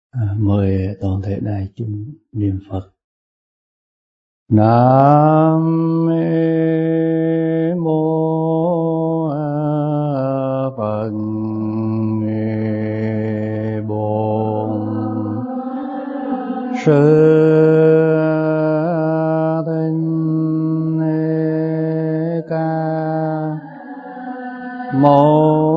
Mời toàn thể đại chúng niệm Phật. Nam mô Phật Bổn Sư Thích Ca Mâu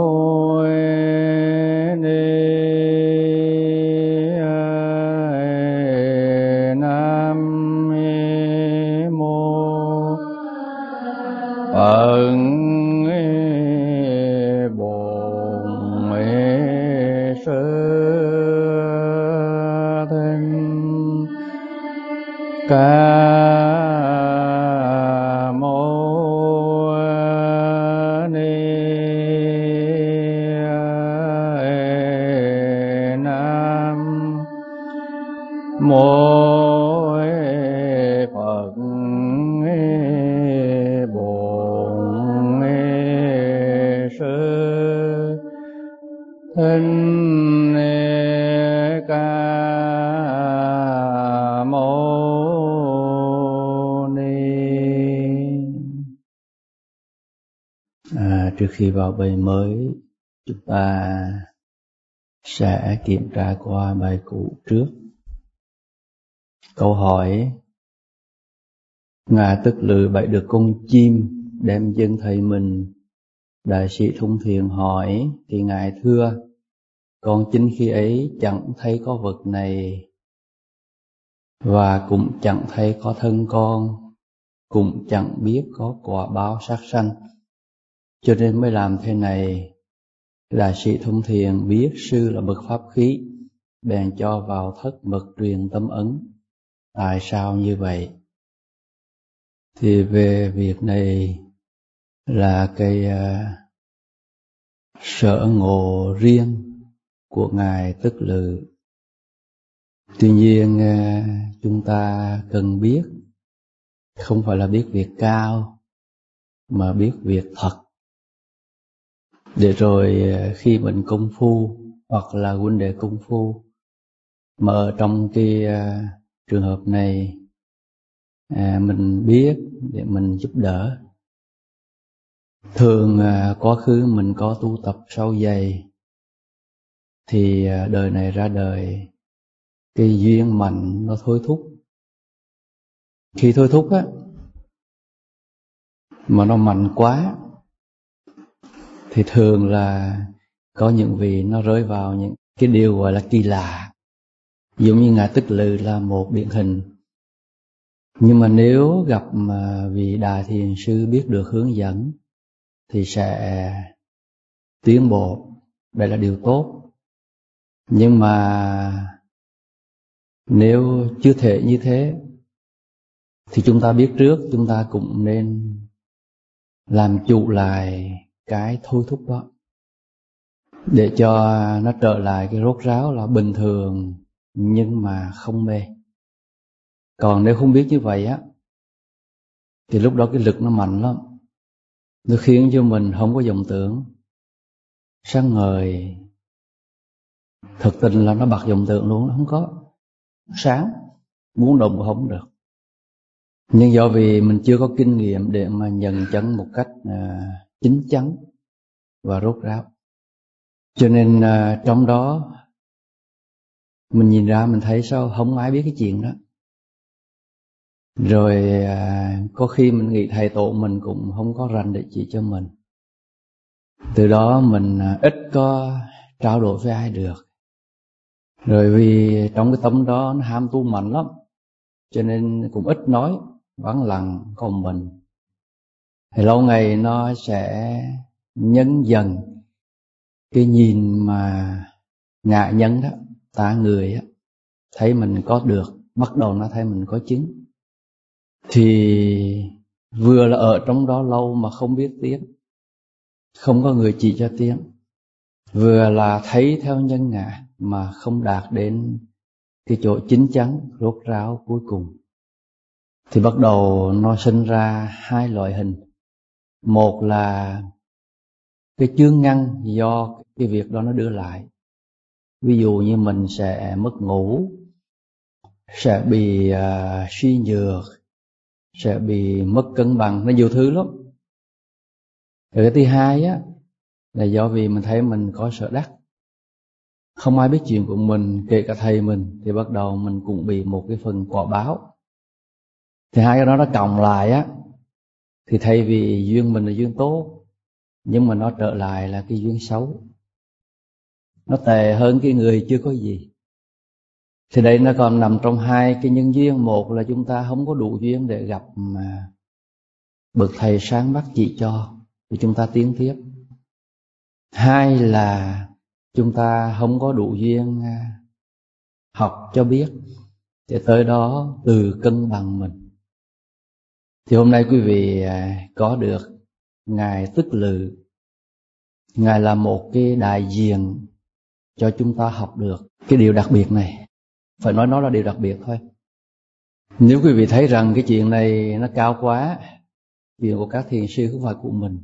Ca Mâu Ni Nam Mô Phật Bổn Sư Thích Ca Mâu Ni. Trước khi vào bài mới, chúng ta sẽ kiểm tra qua bài cũ trước. Câu hỏi: Ngài Tức Lự bày được con chim đem dâng thầy mình. Đại sĩ Thông Thiền hỏi thì Ngài thưa: con chính khi ấy chẳng thấy có vật này, và cũng chẳng thấy có thân con, cũng chẳng biết có quả báo sát sanh, cho nên mới làm thế này. Đại sĩ Thông Thiền biết sư là bậc pháp khí, bèn cho vào thất mật truyền tâm ấn. Tại sao như vậy? Thì về việc này là cái sở ngộ riêng của Ngài Tức Lự. Tuy nhiên chúng ta cần biết, không phải là biết việc cao, mà biết việc thật. Để rồi khi mình công phu, hoặc là huynh đệ công phu, mà ở trong cái trường hợp này mình biết để mình giúp đỡ. Thường quá khứ mình có tu tập sâu dày, thì đời này ra đời cái duyên mạnh nó thôi thúc. Khi thôi thúc á, mà nó mạnh quá, thì thường là có những vị nó rơi vào những cái điều gọi là kỳ lạ. Giống như Ngài Tức Lự là một điển hình. Nhưng mà nếu gặp mà vị Đại Thiền Sư biết được hướng dẫn thì sẽ tiến bộ. Đây là điều tốt. Nhưng mà nếu chưa thể như thế, thì chúng ta biết trước, chúng ta cũng nên làm chủ lại cái thôi thúc đó, để cho nó trở lại cái rốt ráo là bình thường nhưng mà không mê. Còn nếu không biết như vậy á, thì lúc đó cái lực nó mạnh lắm, nó khiến cho mình không có vọng tưởng, sáng ngời. Thực tình là nó bật vọng tưởng luôn, nó không có sáng, muốn động cũng không được. Nhưng do vì mình chưa có kinh nghiệm để mà nhận chấn một cách chín chắn và rốt ráo, cho nên trong đó mình nhìn ra mình thấy sao không ai biết cái chuyện đó. Rồi có khi mình nghĩ thầy tổ mình cũng không có rành để chỉ cho mình. Từ đó mình ít có trao đổi với ai được. Rồi vì trong cái tâm đó nó ham tu mạnh lắm, cho nên cũng ít nói, vắng lặng còn mình. Thì lâu ngày nó sẽ nhân dần cái nhìn mà ngạ nhân đó, ta người á, thấy mình có được, bắt đầu nó thấy mình có chứng. Thì vừa là ở trong đó lâu mà không biết tiến, không có người chỉ cho tiến, vừa là thấy theo nhân ngã mà không đạt đến cái chỗ chín chắn rốt ráo cuối cùng. Thì bắt đầu nó sinh ra hai loại hình. Một là cái chướng ngăn do cái việc đó nó đưa lại, Ví dụ như mình sẽ mất ngủ, sẽ bị suy nhược, sẽ bị mất cân bằng, nó nhiều thứ lắm. Rồi cái thứ hai á là do vì mình thấy mình có sở đắc, không ai biết chuyện của mình, kể cả thầy mình, thì bắt đầu mình cũng bị một cái phần quả báo. Thì hai cái đó nó cộng lại á, thì thay vì duyên mình là duyên tốt, nhưng mà nó trở lại là cái duyên xấu, nó tệ hơn cái người chưa có gì. Thì đây nó còn nằm trong hai cái nhân duyên. Một là chúng ta không có đủ duyên để gặp mà bậc thầy sáng mắt chỉ cho thì chúng ta tiến tiếp. Hai là chúng ta không có đủ duyên học cho biết, để tới đó từ cân bằng mình. Thì hôm nay quý vị có được Ngài Tức Lự. Ngài là một cái đại diện cho chúng ta học được cái điều đặc biệt này. Phải nói nó là điều đặc biệt thôi. Nếu quý vị thấy rằng cái chuyện này nó cao quá, chuyện của các thiền sư không phải của mình,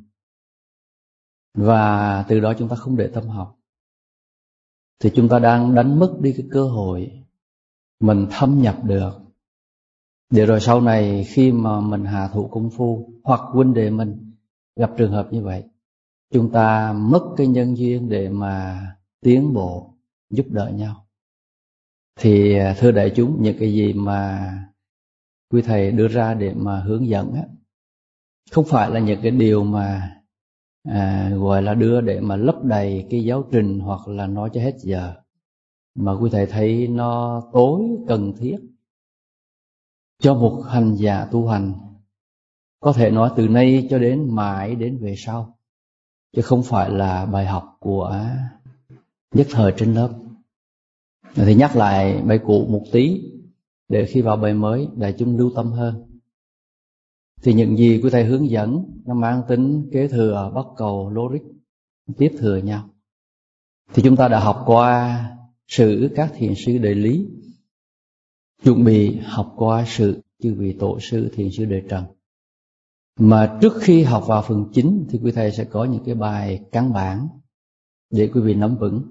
và từ đó chúng ta không để tâm học, thì chúng ta đang đánh mất đi cái cơ hội mình thâm nhập được, để rồi sau này khi mà mình hạ thủ công phu, hoặc huynh đệ mình gặp trường hợp như vậy, chúng ta mất cái nhân duyên để mà tiến bộ, giúp đỡ nhau. Thì thưa đại chúng, những cái gì mà quý thầy đưa ra để mà hướng dẫn á, không phải là những cái điều mà gọi là đưa để mà lấp đầy cái giáo trình hoặc là nói cho hết giờ, mà quý thầy thấy nó tối cần thiết cho một hành giả tu hành, có thể nói từ nay cho đến mãi đến về sau, chứ không phải là bài học của nhất thời trên lớp. Thì nhắc lại bài cũ một tí, để khi vào bài mới đại chúng lưu tâm hơn. Thì những gì quý thầy hướng dẫn nó mang tính kế thừa, bắt cầu, logic, tiếp thừa nhau. Thì chúng ta đã học qua sử các thiền sư Đời Lý, chuẩn bị học qua sự chư vị tổ sư thiền sư Đời Trần. Mà trước khi học vào phần chính thì quý thầy sẽ có những cái bài căn bản để quý vị nắm vững.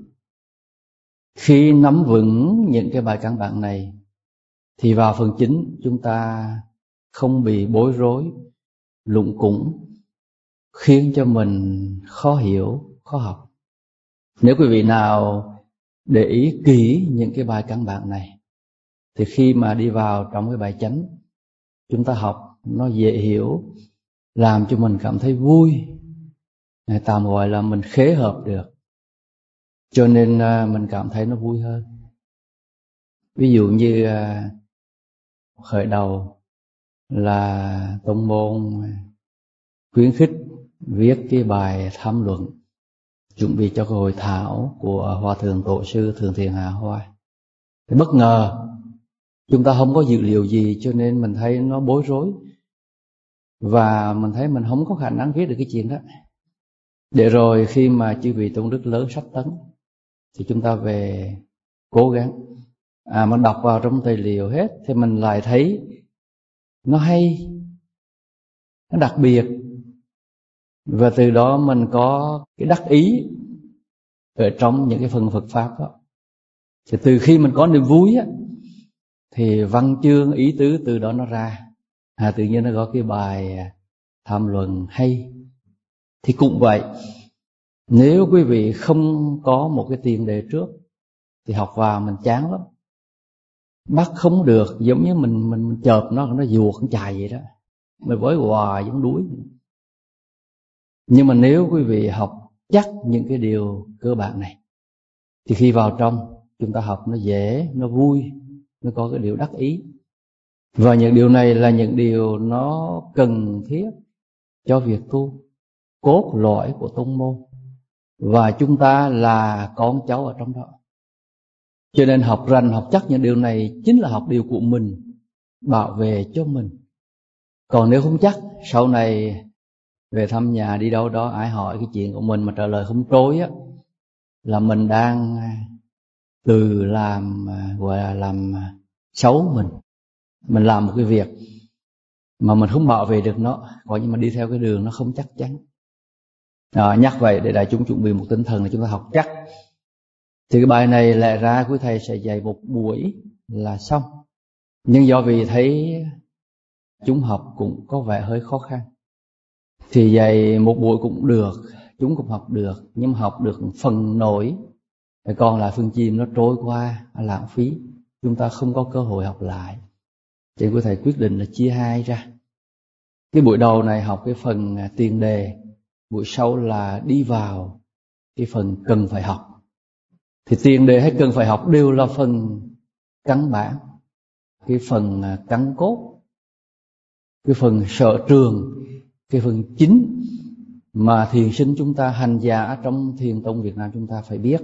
Khi nắm vững những cái bài căn bản này thì vào phần chính chúng ta không bị bối rối, lụng củng, khiến cho mình khó hiểu, khó học. Nếu quý vị nào để ý kỹ những cái bài căn bản này, thì khi mà đi vào trong cái bài chánh, chúng ta học nó dễ hiểu, làm cho mình cảm thấy vui, tạm gọi là mình khế hợp được, cho nên mình cảm thấy nó vui hơn. Ví dụ như khởi đầu là tông môn khuyến khích viết cái bài tham luận chuẩn bị cho cái hội thảo của Hòa Thượng Tổ sư Thượng Thiện Hạ Hoa. Thì bất ngờ chúng ta không có dữ liệu gì, cho nên mình thấy nó bối rối, và mình thấy mình không có khả năng viết được cái chuyện đó. Để rồi khi mà chư vị tôn đức lớn sách tấn thì chúng ta về cố gắng mà đọc vào trong tài liệu hết, thì mình lại thấy nó hay, nó đặc biệt, và từ đó mình có cái đắc ý ở trong những cái phần Phật pháp đó. Thì từ khi mình có niềm vui á, thì văn chương ý tứ từ đó nó ra, tự nhiên nó có cái bài tham luận hay. Thì cũng vậy, nếu quý vị không có một cái tiền đề trước thì học vào mình chán lắm, bắt không được, giống như mình chợp nó vuột con chài vậy đó, mình với hoài giống đuối. Nhưng mà nếu quý vị học chắc những cái điều cơ bản này, thì khi vào trong chúng ta học nó dễ, nó vui, nó có cái điều đắc ý. Và những điều này là những điều nó cần thiết cho việc tu, cốt lõi của tông môn, và chúng ta là con cháu ở trong đó. Cho nên học rành, học chắc những điều này chính là học điều của mình, bảo vệ cho mình. Còn nếu không chắc, sau này về thăm nhà đi đâu đó, ai hỏi cái chuyện của mình mà trả lời không trôi á, là mình đang từ làm, gọi là làm xấu mình. Mình làm một cái việc mà mình không bảo vệ được nó, coi như mà đi theo cái đường nó không chắc chắn. Nhắc vậy để đại chúng chuẩn bị một tinh thần là chúng ta học chắc Thì cái bài này lẽ ra quý thầy sẽ dạy một buổi là xong. Nhưng do vì thấy chúng học cũng có vẻ hơi khó khăn, thì dạy một buổi cũng được, chúng cũng học được, nhưng mà học được phần nổi, còn lại phần chìm nó trôi qua lãng phí, chúng ta không có cơ hội học lại. Thì quý thầy quyết định là chia hai ra. Cái buổi đầu này học cái phần tiền đề, buổi sau là đi vào cái phần cần phải học. Thì tiền đề hay cần phải học đều là phần căn bản, cái phần căn cốt, cái phần sở trường, cái phần chính mà thiền sinh chúng ta, hành giả trong thiền tông Việt Nam chúng ta phải biết.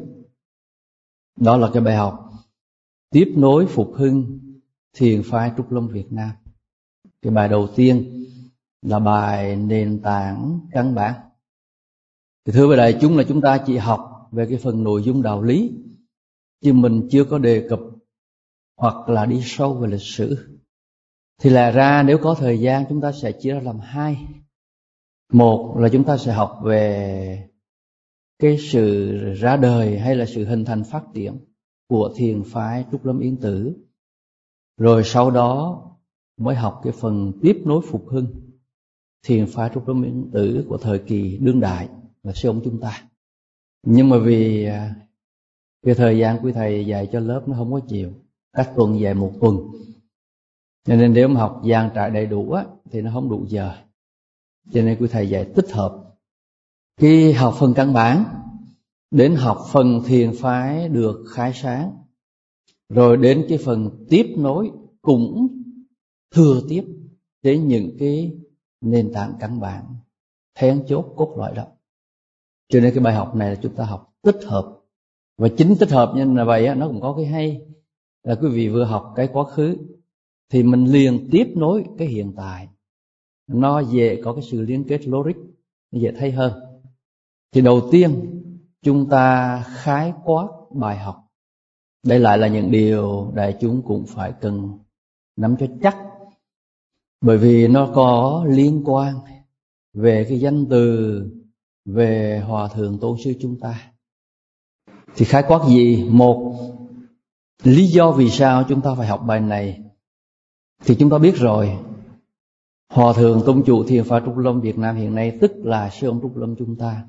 Đó là cái bài học tiếp nối phục hưng thiền phái Trúc Lâm Việt Nam. Cái bài đầu tiên là bài nền tảng căn bản. Thì thưa với đại chúng là chúng ta chỉ học về cái phần nội dung đạo lý, chứ mình chưa có đề cập hoặc là đi sâu về lịch sử. Thì lẽ ra nếu có thời gian chúng ta sẽ chia ra làm hai. Một là chúng ta sẽ học về cái sự ra đời hay là sự hình thành phát triển của thiền phái Trúc Lâm Yên Tử. Rồi sau đó mới học cái phần tiếp nối phục hưng thiền phái Trúc Lâm Yên Tử của thời kỳ đương đại là sư ông chúng ta. Nhưng mà vì cái thời gian quý thầy dạy cho lớp nó không có chịu, các tuần dạy một tuần, cho nên nếu mà học dàn trải đầy đủ á, thì nó không đủ giờ. Cho nên quý thầy dạy tích hợp cái học phần căn bản đến học phần thiền phái được khai sáng, rồi đến cái phần tiếp nối cũng thừa tiếp đến những cái nền tảng căn bản then chốt cốt lõi đó. Cho nên cái bài học này là chúng ta học tích hợp. Và chính tích hợp như là vậy á, nó cũng có cái hay là quý vị vừa học cái quá khứ thì mình liền tiếp nối cái hiện tại, nó dễ có cái sự liên kết logic, nó dễ thấy hơn. Thì đầu tiên chúng ta khái quát bài học. Đây lại là những điều đại chúng cũng phải cần nắm cho chắc, bởi vì nó có liên quan về cái danh từ, về Hòa Thượng Tôn Sư chúng ta. Thì khái quát gì? Một, lý do vì sao chúng ta phải học bài này thì chúng ta biết rồi. Hòa Thượng Tông Chủ Thiền phái Trúc Lâm Việt Nam hiện nay, tức là sư ông Trúc Lâm chúng ta,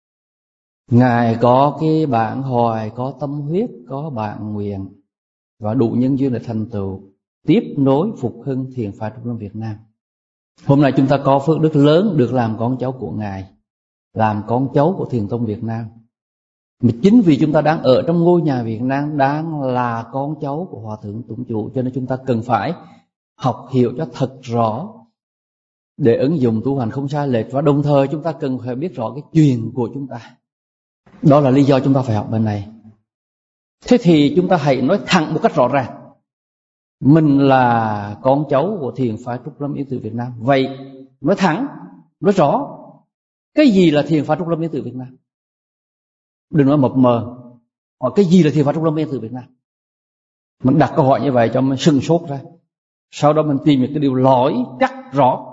Ngài có cái bản hoài, có tâm huyết, có bản nguyện và đủ nhân duyên để thành tựu tiếp nối phục hưng thiền phái Trúc Lâm Việt Nam. Hôm nay chúng ta có phước đức lớn được làm con cháu của Ngài, làm con cháu của Thiền Tông Việt Nam. Mà chính vì chúng ta đang ở trong ngôi nhà Việt Nam, đang là con cháu của Hòa Thượng Tông Chủ, cho nên chúng ta cần phải học hiểu cho thật rõ để ứng dụng tu hành không sai lệch. Và đồng thời chúng ta cần phải biết rõ cái truyền của chúng ta. Đó là lý do chúng ta phải học bên này. Thế thì chúng ta hãy nói thẳng một cách rõ ràng, mình là con cháu của thiền phái Trúc Lâm Yên Tử Việt Nam. Vậy nói thẳng, nói rõ, cái gì là thiền phái Trúc Lâm Yên Tử Việt Nam? Đừng nói mập mờ, hoặc cái gì là thiền phái Trúc Lâm Yên Tử Việt Nam? Mình đặt câu hỏi như vậy cho mình sừng sốt ra. Sau đó mình tìm những cái điều lõi chắc rõ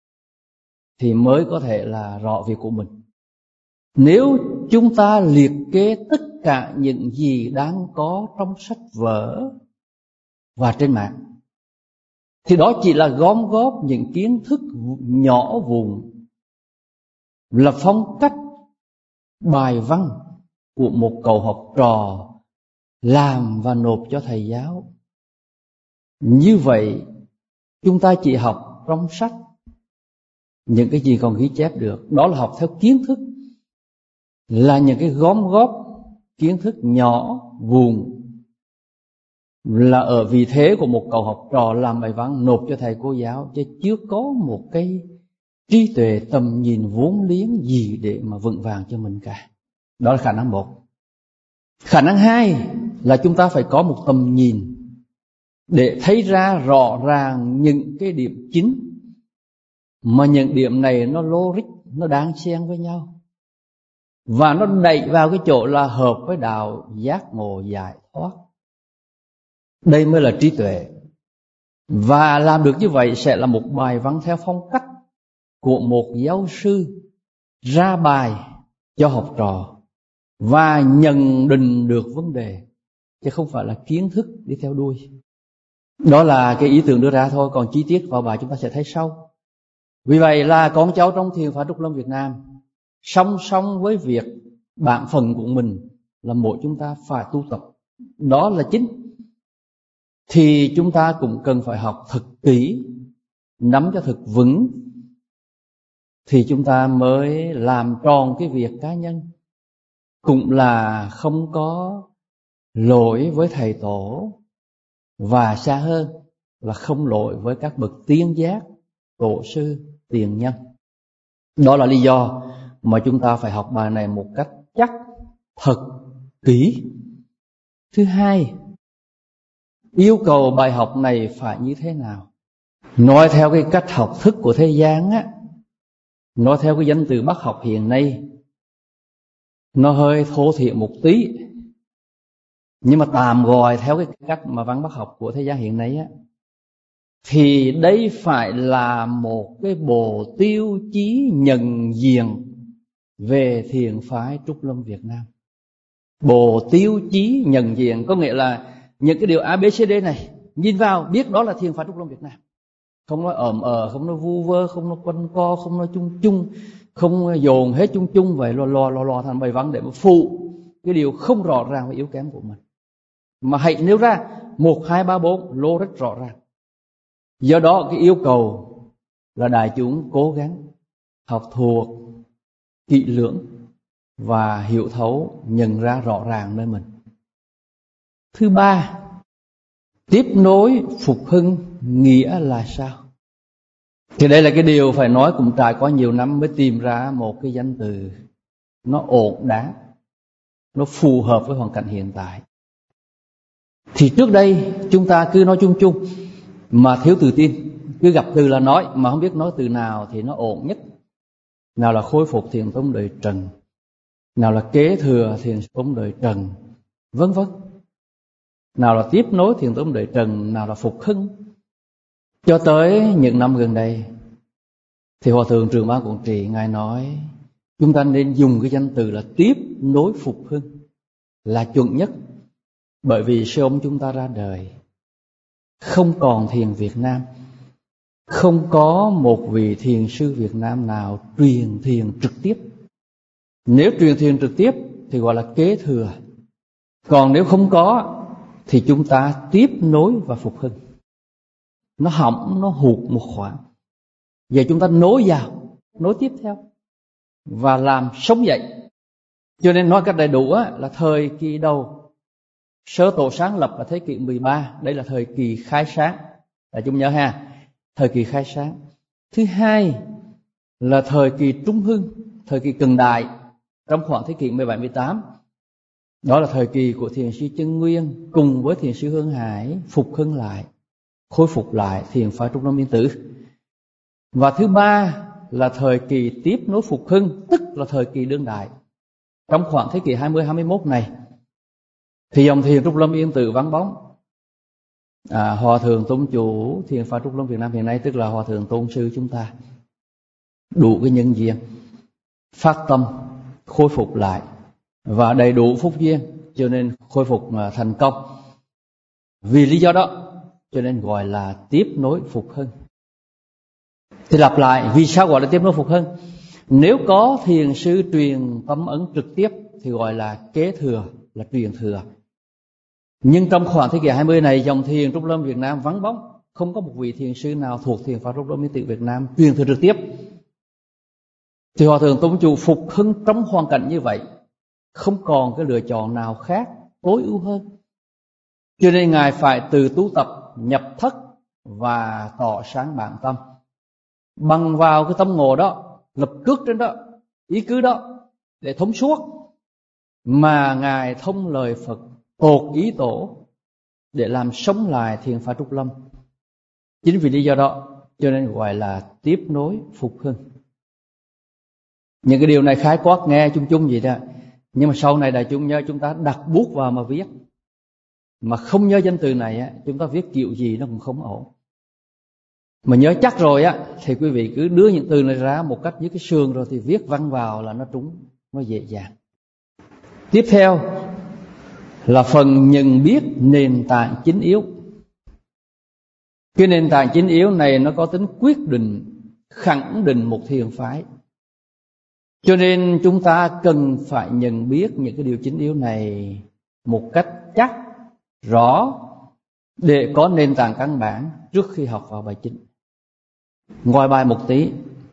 thì mới có thể là rõ việc của mình. Nếu chúng ta liệt kê tất cả những gì đang có trong sách vở và trên mạng thì đó chỉ là gom góp những kiến thức nhỏ vụn, là phong cách bài văn của một cậu học trò làm và nộp cho thầy giáo. Như vậy chúng ta chỉ học trong sách những cái gì còn ghi chép được, đó là học theo kiến thức, là những cái gom góp kiến thức nhỏ vụn, là ở vị thế của một cậu học trò làm bài văn nộp cho thầy cô giáo, chứ chưa có một cái trí tuệ tầm nhìn vốn liếng gì để mà vững vàng cho mình cả. Đó là khả năng một. Khả năng hai là chúng ta phải có một tầm nhìn để thấy ra rõ ràng những cái điểm chính, mà những điểm này nó logic, nó đáng xen với nhau, và nó đẩy vào cái chỗ là hợp với đạo giác ngộ giải thoát. Đây mới là trí tuệ. Và làm được như vậy sẽ là một bài văn theo phong cách của một giáo sư ra bài cho học trò. và nhận định được vấn đề, chứ không phải là kiến thức đi theo đuôi. Đó là cái ý tưởng đưa ra thôi, còn chi tiết vào bài chúng ta sẽ thấy sau. Vì vậy là con cháu trong Thiền Phái Trúc Lâm Việt Nam, song song với việc bản phận của mình là mỗi chúng ta phải tu tập, đó là chính, thì chúng ta cũng cần phải học thật kỹ, nắm cho thật vững, thì chúng ta mới làm tròn cái việc cá nhân. Cũng là không có lỗi với thầy tổ, và xa hơn là không lỗi với các bậc tiên giác, tổ sư, tiền nhân. Đó là lý do mà chúng ta phải học bài này một cách chắc, thật, kỹ. Thứ hai, yêu cầu bài học này phải như thế nào? Nói theo cái cách học thức của thế gian á, nói theo cái danh từ Bác học hiện nay, nó hơi thô thiển một tí, nhưng mà tạm gọi theo cái cách mà văn Bác học của thế gian hiện nay á, thì đây phải là một cái bộ tiêu chí nhận diện về Thiền Phái Trúc Lâm Việt Nam. Bộ tiêu chí nhận diện có nghĩa là những cái điều ABCD này nhìn vào biết đó là Thiền Phái Trúc Lâm Việt Nam. Không nói không nói vu vơ, không nói quanh co, không nói chung chung, không dồn hết chung chung vậy lò thành bài văn để mà phụ cái điều không rõ ràng và yếu kém của mình, mà hãy nêu ra 1, 2, 3, 4 lô rất rõ ràng. Do đó cái yêu cầu là đại chúng cố gắng học thuộc kỹ lưỡng và hiểu thấu, nhận ra rõ ràng nơi mình. Thứ ba, tiếp nối phục hưng nghĩa là sao? Thì đây là cái điều phải nói cũng trải qua nhiều năm mới tìm ra một cái danh từ nó ổn đáng, nó phù hợp với hoàn cảnh hiện tại. Thì trước đây chúng ta cứ nói chung chung mà thiếu tự tin, cứ gặp từ là nói mà không biết nói từ nào thì nó ổn nhất. Nào là khôi phục thiền tông đời Trần, nào là kế thừa thiền tông đời Trần, vân vân. Nào là tiếp nối thiền tông đời Trần, nào là phục hưng. Cho tới những năm gần đây thì Hòa Thượng Trưởng Ban Quản Trị Ngài nói chúng ta nên dùng cái danh từ là tiếp nối phục hưng là chuẩn nhất. Bởi vì sư ông chúng ta ra đời, không còn thiền Việt Nam, không có một vị thiền sư Việt Nam nào truyền thiền trực tiếp. Nếu truyền thiền trực tiếp thì gọi là kế thừa, còn nếu không có thì chúng ta tiếp nối và phục hưng. Nó hỏng, nó hụt một khoảng, giờ chúng ta nối vào, nối tiếp theo và làm sống dậy. Cho nên nói cách đầy đủ là thời kỳ đầu sơ tổ sáng lập là thế kỷ 13, đây là thời kỳ khai sáng, là chúng nhớ ha, thời kỳ khai sáng. Thứ hai là thời kỳ trung hưng, thời kỳ cận đại, trong khoảng thế kỷ 17-18. Đó là thời kỳ của thiền sư Chân Nguyên cùng với thiền sư Hương Hải phục hưng lại, khôi phục lại Thiền Phái Trúc Lâm Yên Tử. Và thứ ba là thời kỳ tiếp nối phục hưng, tức là thời kỳ đương đại. Trong khoảng thế kỷ 20-21 này thì dòng thiền Trúc Lâm Yên Tử vắng bóng. Hòa Thượng Tôn Chủ Thiền Phái Trúc Lâm Việt Nam hiện nay, tức là Hòa Thượng Tôn Sư chúng ta, đủ cái nhân duyên, phát tâm khôi phục lại và đầy đủ phúc duyên, cho nên khôi phục thành công. Vì lý do đó cho nên gọi là tiếp nối phục hưng. Thì lặp lại, vì sao gọi là tiếp nối phục hưng? Nếu có thiền sư truyền tâm ấn trực tiếp thì gọi là kế thừa, là truyền thừa. Nhưng trong khoảng thế kỷ 20 này, dòng thiền Trúc Lâm Việt Nam vắng bóng, không có một vị thiền sư nào thuộc Thiền Phái Trúc Lâm Yên Tử Việt Nam truyền thừa trực tiếp. Thì Hòa Thượng Tôn Chủ phục hưng trong hoàn cảnh như vậy, không còn cái lựa chọn nào khác tối ưu hơn. Cho nên Ngài phải từ tu tập nhập thất và tỏ sáng bản tâm. Bằng vào cái tâm ngộ đó, lập cước trên đó, ý cứ đó để thông suốt, mà Ngài thông lời Phật, tột ý tổ để làm sống lại Thiền Phái Trúc Lâm. Chính vì lý do đó cho nên gọi là tiếp nối phục hưng. Những cái điều này khái quát nghe chung chung vậy đó, nhưng mà sau này đại chúng nhớ chúng ta đặt bút vào mà viết, mà không nhớ danh từ này chúng ta viết kiểu gì nó cũng không ổn. Mà nhớ chắc rồi thì quý vị cứ đưa những từ này ra một cách với cái sườn rồi thì viết văn vào là nó trúng, nó dễ dàng. Tiếp theo là phần nhận biết nền tảng chính yếu. Cái nền tảng chính yếu này nó có tính quyết định, khẳng định một thiền phái. Cho nên chúng ta cần phải nhận biết những cái điều chính yếu này một cách chắc, rõ, để có nền tảng căn bản trước khi học vào bài chính. Ngoài bài một tí,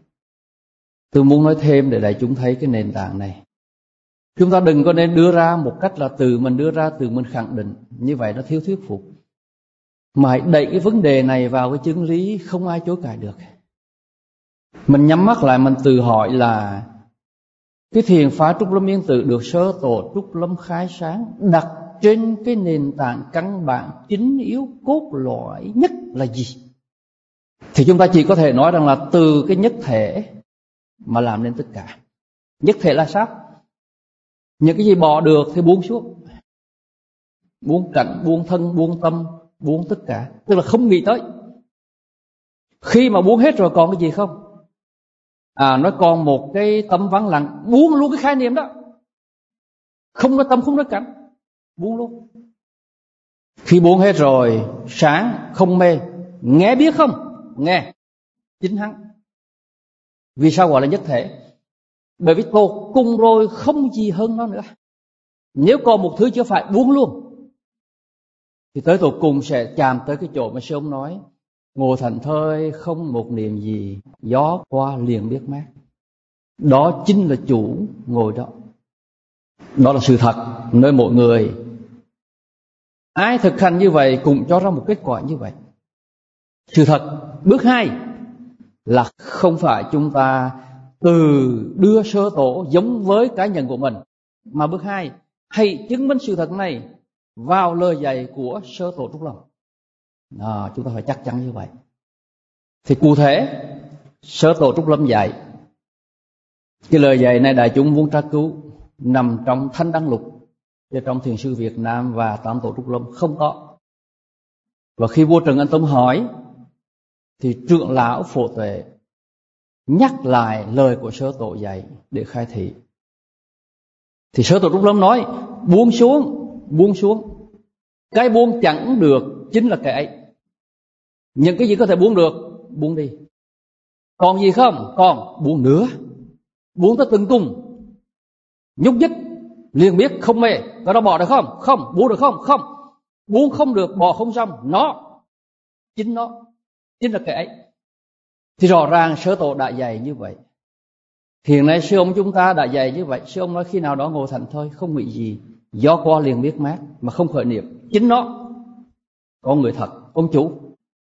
tôi muốn nói thêm để đại chúng thấy cái nền tảng này. Chúng ta đừng có nên đưa ra một cách là từ mình đưa ra, từ mình khẳng định. Như vậy nó thiếu thuyết phục. Mà hãy đẩy cái vấn đề này vào cái chân lý không ai chối cãi được. Mình nhắm mắt lại, mình tự hỏi là cái thiền phái Trúc Lâm Yên Tử được Sơ Tổ Trúc Lâm khai sáng đặt trên cái nền tảng căn bản chính yếu cốt lõi nhất là gì? Thì chúng ta chỉ có thể nói rằng là từ cái nhất thể mà làm nên tất cả. Nhất thể là sao? Những cái gì bỏ được thì buông xuống. Buông cảnh, buông thân, buông tâm, buông tất cả. Tức là không nghĩ tới. Khi mà buông hết rồi còn cái gì không? Nó còn một cái tâm vắng lặng. Buông luôn cái khái niệm đó. Không nói tâm, không nói cảnh. Buông luôn. Khi buông hết rồi, sáng, không mê. Nghe biết không? Nghe. Chính hắn. Vì sao gọi là nhất thể? Bởi vì tột cùng rồi không gì hơn nó nữa. Nếu còn một thứ chưa phải buông luôn thì tới tột cùng sẽ chạm tới cái chỗ mà sư ông nói: ngồi thảnh thơi không một niệm gì, gió qua liền biết mát. Đó chính là chủ ngồi đó. Đó là sự thật nơi mọi người. Ai thực hành như vậy cũng cho ra một kết quả như vậy. Sự thật. Bước 2 là không phải chúng ta từ đưa Sơ Tổ giống với cá nhân của mình, mà bước 2 hãy chứng minh sự thật này vào lời dạy của Sơ Tổ Trúc Lâm. Chúng ta phải chắc chắn như vậy. Thì cụ thể Sơ Tổ Trúc Lâm dạy, cái lời dạy này đại chúng muốn tra cứu nằm trong Thanh Đăng Lục, trong Thiền sư Việt Nam và Tam Tổ Trúc Lâm không có. Và khi vua Trần Anh Tông hỏi thì trưởng lão Phổ Tuệ nhắc lại lời của Sơ Tổ dạy để khai thị. Thì Sơ Tổ Trúc Lâm nói: buông xuống, buông xuống. Cái buông chẳng được chính là cái ấy. Những cái gì có thể buông được, buông đi. Còn gì không? Còn buông nữa. Buông tới từng cùng. Nhúc nhích, liền biết không mê. Có đó bỏ được không? Không. Buông được không? Không. Buông không được, bỏ không xong. Nó, chính là cái ấy. Thì rõ ràng Sơ Tổ đã dạy như vậy. Hiện nay sư ông chúng ta đã dạy như vậy. Sư ông nói khi nào đó ngồi thảnh thơi không nghĩ gì, gió qua liền biết mát, mà không khởi niệm. Chính nó có người thật, ông chủ.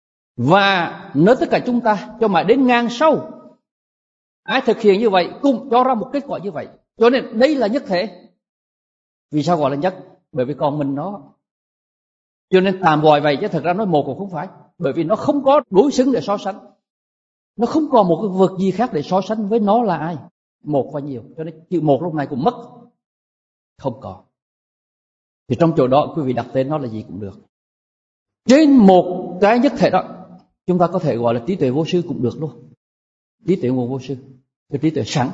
Và nếu tất cả chúng ta cho mãi đến ngàn sau ai thực hiện như vậy cũng cho ra một kết quả như vậy. Cho nên đây là nhất thể. Vì sao gọi là nhất? Bởi vì còn mình nó. Cho nên tạm gọi vậy chứ thật ra nói một cũng không phải. Bởi vì nó không có đối xứng để so sánh. Nó không còn một cái vật gì khác để so sánh với nó là ai. Một và nhiều. Cho nên chữ một lúc này cũng mất. Không còn. Thì trong chỗ đó quý vị đặt tên nó là gì cũng được. Trên một cái nhất thể đó chúng ta có thể gọi là trí tuệ vô sư cũng được luôn. Trí tuệ nguồn vô sư, cái trí tuệ sẵn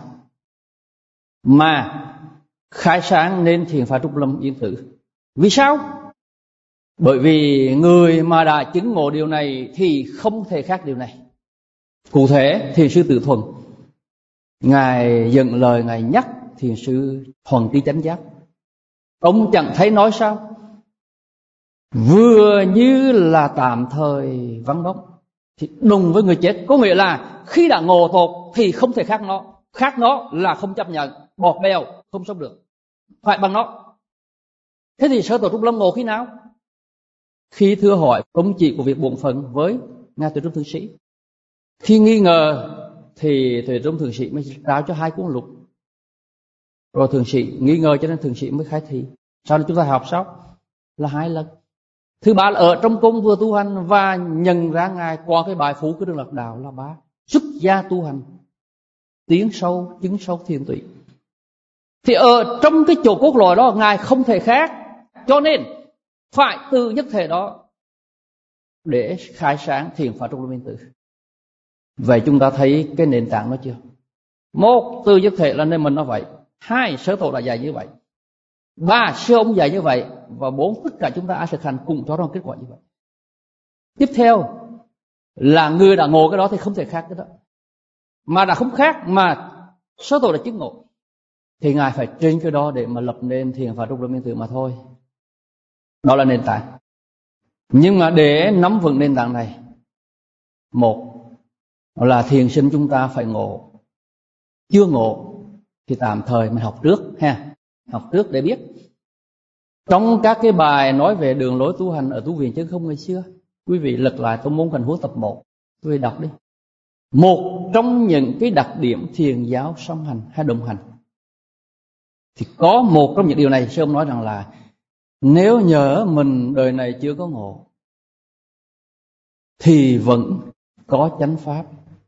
mà khai sáng nên thiền phái Trúc Lâm Yên Tử. Vì sao? Bởi vì người mà đã chứng ngộ điều này thì không thể khác điều này. Cụ thể thiền sư Tự Thuần, ngài dựng lời ngài nhắc thiền sư Thuần Trí Chánh Giác. Ông chẳng thấy nói sao? Vừa như là tạm thời vắng bóng thì đùng với người chết. Có nghĩa là khi đã ngộ tột thì không thể khác nó. Khác nó là không chấp nhận, bọt bèo, không sống được. Phải bằng nó. Thế thì Sơ Tổ Trúc Lâm ngộ khi nào? Khi thưa hỏi công chỉ của việc bổn phận với Ngài Tuệ Trung Thượng Sĩ. Khi nghi ngờ thì Tuệ Trung Thượng Sĩ mới trao cho 2 cuốn lục. Rồi Thượng Sĩ nghi ngờ cho nên Thượng Sĩ mới khai thị. Sau đó chúng ta học sao? Là 2 lần. Thứ 3 là ở trong cung vừa tu hành và nhận ra Ngài qua cái bài Phú cái đường lạc đạo là 3. Xuất gia tu hành, tiến sâu, chứng sâu thiền tụy. Thì ở trong cái chỗ cốt lõi đó Ngài không thể khác. Cho nên phải từ nhất thể đó để khai sáng thiền phái Trúc Lâm Yên Tử. Vậy chúng ta thấy cái nền tảng đó chưa? 1, từ nhất thể là nên mình nó vậy. 2, Sơ Tổ đã dạy như vậy. 3. Sư ông dạy như vậy. Và 4. Tất cả chúng ta ai thực hành cùng cho ra kết quả như vậy. Tiếp theo là người đã ngộ cái đó thì không thể khác cái đó. Mà đã không khác mà số tội là chứng ngộ, thì Ngài phải trên cái đó để mà lập nên thiền và trung tâm yên tự mà thôi. Đó là nền tảng. Nhưng mà để nắm vững nền tảng này, một là thiền sinh chúng ta phải ngộ. Chưa ngộ thì tạm thời mình học trước ha, học trước để biết. Trong các cái bài nói về đường lối tu hành ở tu viện Chân Không ngày xưa, quý vị lật lại Tông môn Cảnh Huống tập 1, quý vị đọc đi. Một trong những cái đặc điểm thiền giáo song hành hay đồng hành thì có một trong những điều này, sư ông nói rằng là nếu nhớ mình đời này chưa có ngộ thì vẫn có chánh pháp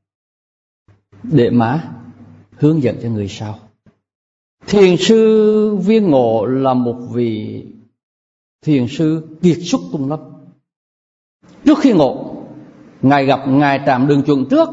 để mà hướng dẫn cho người sau. Thiền sư Viên Ngộ là một vị thiền sư kiệt xuất tung lâm. Trước khi ngộ, Ngài gặp Ngài Trạm Đường Chuẩn trước.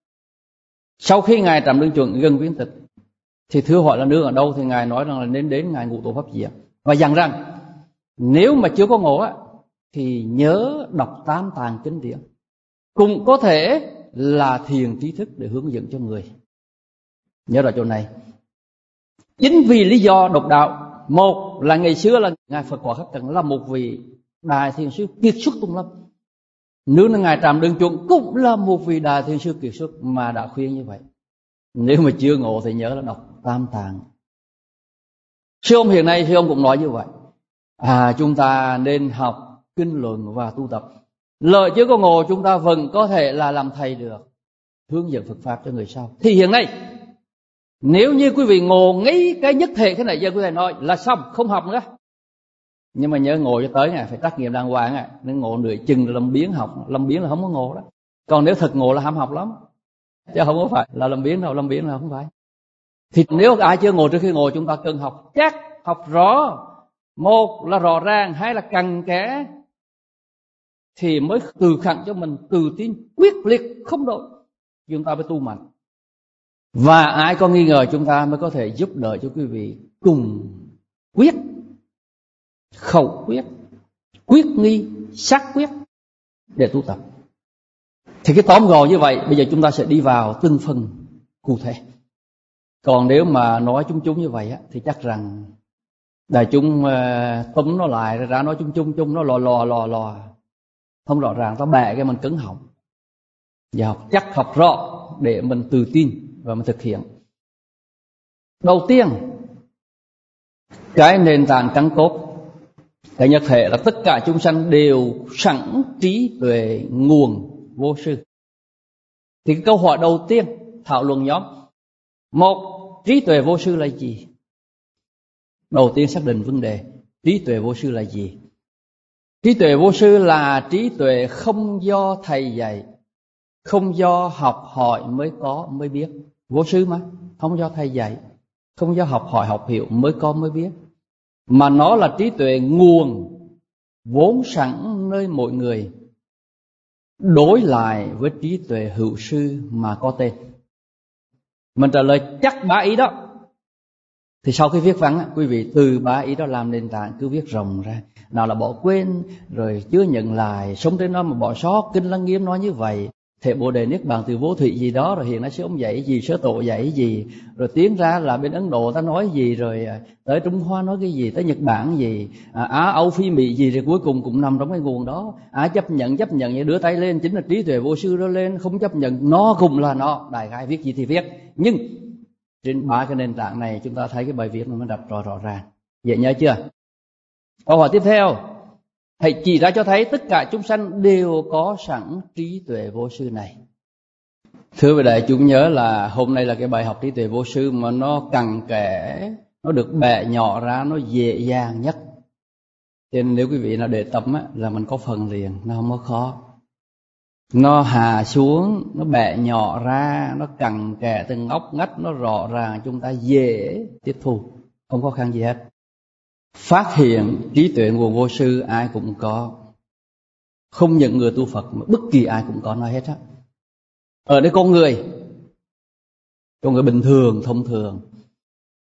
Sau khi Ngài Trạm Đường Chuẩn gần viên tịch thì thưa hỏi là nương ở đâu, thì Ngài nói rằng là nên đến Ngài Ngũ Tổ Pháp Diệm, và dặn rằng nếu mà chưa có ngộ á thì nhớ đọc Tam Tạng kinh điển, cũng có thể là thiền trí thức để hướng dẫn cho người. Nhớ rõ chỗ này. Chính vì lý do độc đạo, một là ngày xưa là Ngài Phật Quả Khắc Cần là một vị đại thiền sư kiệt xuất tung lâm. Nếu là Ngài Trạm Đường Chuẩn cũng là một vị đại thiền sư kiệt xuất mà đã khuyên như vậy. Nếu mà chưa ngộ thì nhớ là đọc Tam Tạng. Sư ông hiện nay sư ông cũng nói như vậy. Chúng ta nên học kinh luận và tu tập. Lợi chưa có ngộ chúng ta vẫn có thể là làm thầy được, hướng dẫn Phật Pháp cho người sau. Thì hiện nay nếu như quý vị ngộ ngay cái nhất thể thế này, giờ quý vị nói là xong, không học nữa. Nhưng mà nhớ ngộ cho tới ngày phải trắc nghiệm đàng hoàng. Nếu ngộ nửa chừng là lâm biến học, lâm biến là không có ngộ đó. Còn nếu thật ngộ là ham học lắm, chứ không có phải là lâm biến đâu, lâm biến là không phải. Thì nếu ai chưa ngộ trước khi ngộ, chúng ta cần học chắc, học rõ. Một là rõ ràng, hai là cặn kẽ, thì mới từ khẳng cho mình tự tin quyết liệt không đổi. Chúng ta mới tu mạnh. Và ai có nghi ngờ chúng ta mới có thể giúp đỡ cho quý vị cùng quyết, khẩu quyết, quyết nghi, xác quyết để tu tập. Thì cái tóm gọn như vậy, bây giờ chúng ta sẽ đi vào từng phần cụ thể. Còn nếu mà nói chung chung như vậy thì chắc rằng đại chúng tóm nó lại ra nói chung nó lò không rõ ràng, ta bẻ cái mình cứng họng. Và học chắc, học rõ để mình tự tin và mình thực hiện. Đầu tiên, cái nền tảng căn cốt, cái nhất thể là tất cả chúng sanh đều sẵn trí tuệ nguồn vô sư. Thì cái câu hỏi đầu tiên thảo luận nhóm, một, trí tuệ vô sư là gì? Đầu tiên xác định vấn đề trí tuệ vô sư là gì. Trí tuệ vô sư là trí tuệ không do thầy dạy, không do học hỏi mới có mới biết. Vô sư mà, không do thầy dạy, không do học hỏi học hiểu mới có mới biết, mà nó là trí tuệ nguồn vốn sẵn nơi mỗi người, đối lại với trí tuệ hữu sư mà có tên. Mình trả lời chắc ba ý đó. Thì sau khi viết văn, quý vị từ ba ý đó làm nền tảng, cứ viết rộng ra. Nào là bỏ quên, rồi chưa nhận lại, sống trên nó mà bỏ sót. Kinh Lăng Nghiêm nói như vậy. Thể Bồ Đề Niết Bàn từ vô thủy gì đó, rồi hiện nay sư ông dạy gì, sơ tổ dạy gì, rồi tiến ra là bên Ấn Độ ta nói gì, rồi tới Trung Hoa nói cái gì, tới Nhật Bản gì, Á Âu Phi Mỹ gì, rồi cuối cùng cũng nằm trong cái nguồn đó. Chấp nhận như đưa tay lên chính là trí tuệ vô sư đó lên, không chấp nhận nó cũng là nó. Đại khái viết gì thì viết, nhưng trên ba cái nền tảng này chúng ta thấy cái bài viết nó mới đọc rõ ràng. Dễ nhớ chưa? Câu hỏi tiếp theo, hãy chỉ ra cho thấy tất cả chúng sanh đều có sẵn trí tuệ vô sư này. Thưa quý đại chúng nhớ là hôm nay là cái bài học trí tuệ vô sư mà nó cặn kẽ, nó được bẻ nhỏ ra, nó dễ dàng nhất. Cho nên nếu quý vị nào để tâm là mình có phần liền, nó không có khó. Nó hạ xuống, nó bẻ nhỏ ra, nó cặn kẽ từng ngóc ngách, nó rõ ràng, chúng ta dễ tiếp thu, không khó khăn gì hết. Phát hiện trí tuệ nguồn vô sư ai cũng có, không những người tu Phật mà bất kỳ ai cũng có nói hết á. Ở đây con người bình thường, thông thường,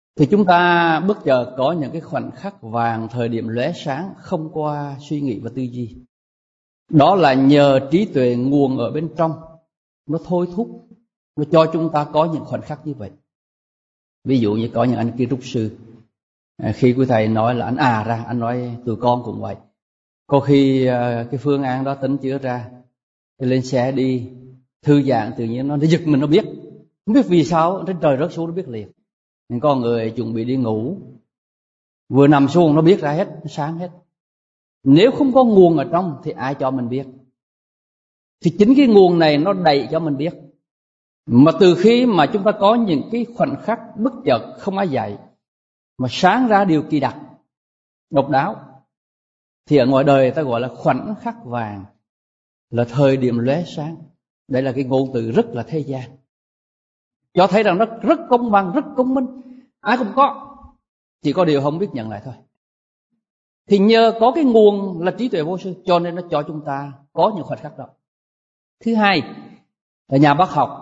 thì chúng ta bất chợt có những cái khoảnh khắc vàng, thời điểm lóe sáng không qua suy nghĩ và tư duy. Đó là nhờ trí tuệ nguồn ở bên trong, nó thôi thúc, nó cho chúng ta có những khoảnh khắc như vậy. Ví dụ như có những anh kiến trúc sư, khi quý thầy nói là anh ra, anh nói tụi con cũng vậy. Có khi cái phương án đó tính chưa ra, thì lên xe đi thư giãn, tự nhiên nó giật mình, nó biết, không biết vì sao trên trời rớt xuống nó biết liền. Nhưng có người chuẩn bị đi ngủ, vừa nằm xuống nó biết ra hết, nó sáng hết. Nếu không có nguồn ở trong thì ai cho mình biết? Thì chính cái nguồn này nó đẩy cho mình biết. Mà từ khi mà chúng ta có những cái khoảnh khắc bất chợt không ai dạy, mà sáng ra điều kỳ đặc, độc đáo, thì ở ngoài đời ta gọi là khoảnh khắc vàng, là thời điểm lóe sáng. Đây là cái ngôn từ rất là thế gian, cho thấy rằng nó rất công bằng, rất công minh, ai cũng có, chỉ có điều không biết nhận lại thôi. Thì nhờ có cái nguồn là trí tuệ vô sư, cho nên nó cho chúng ta có những khoảnh khắc đó. Thứ hai là nhà bác học.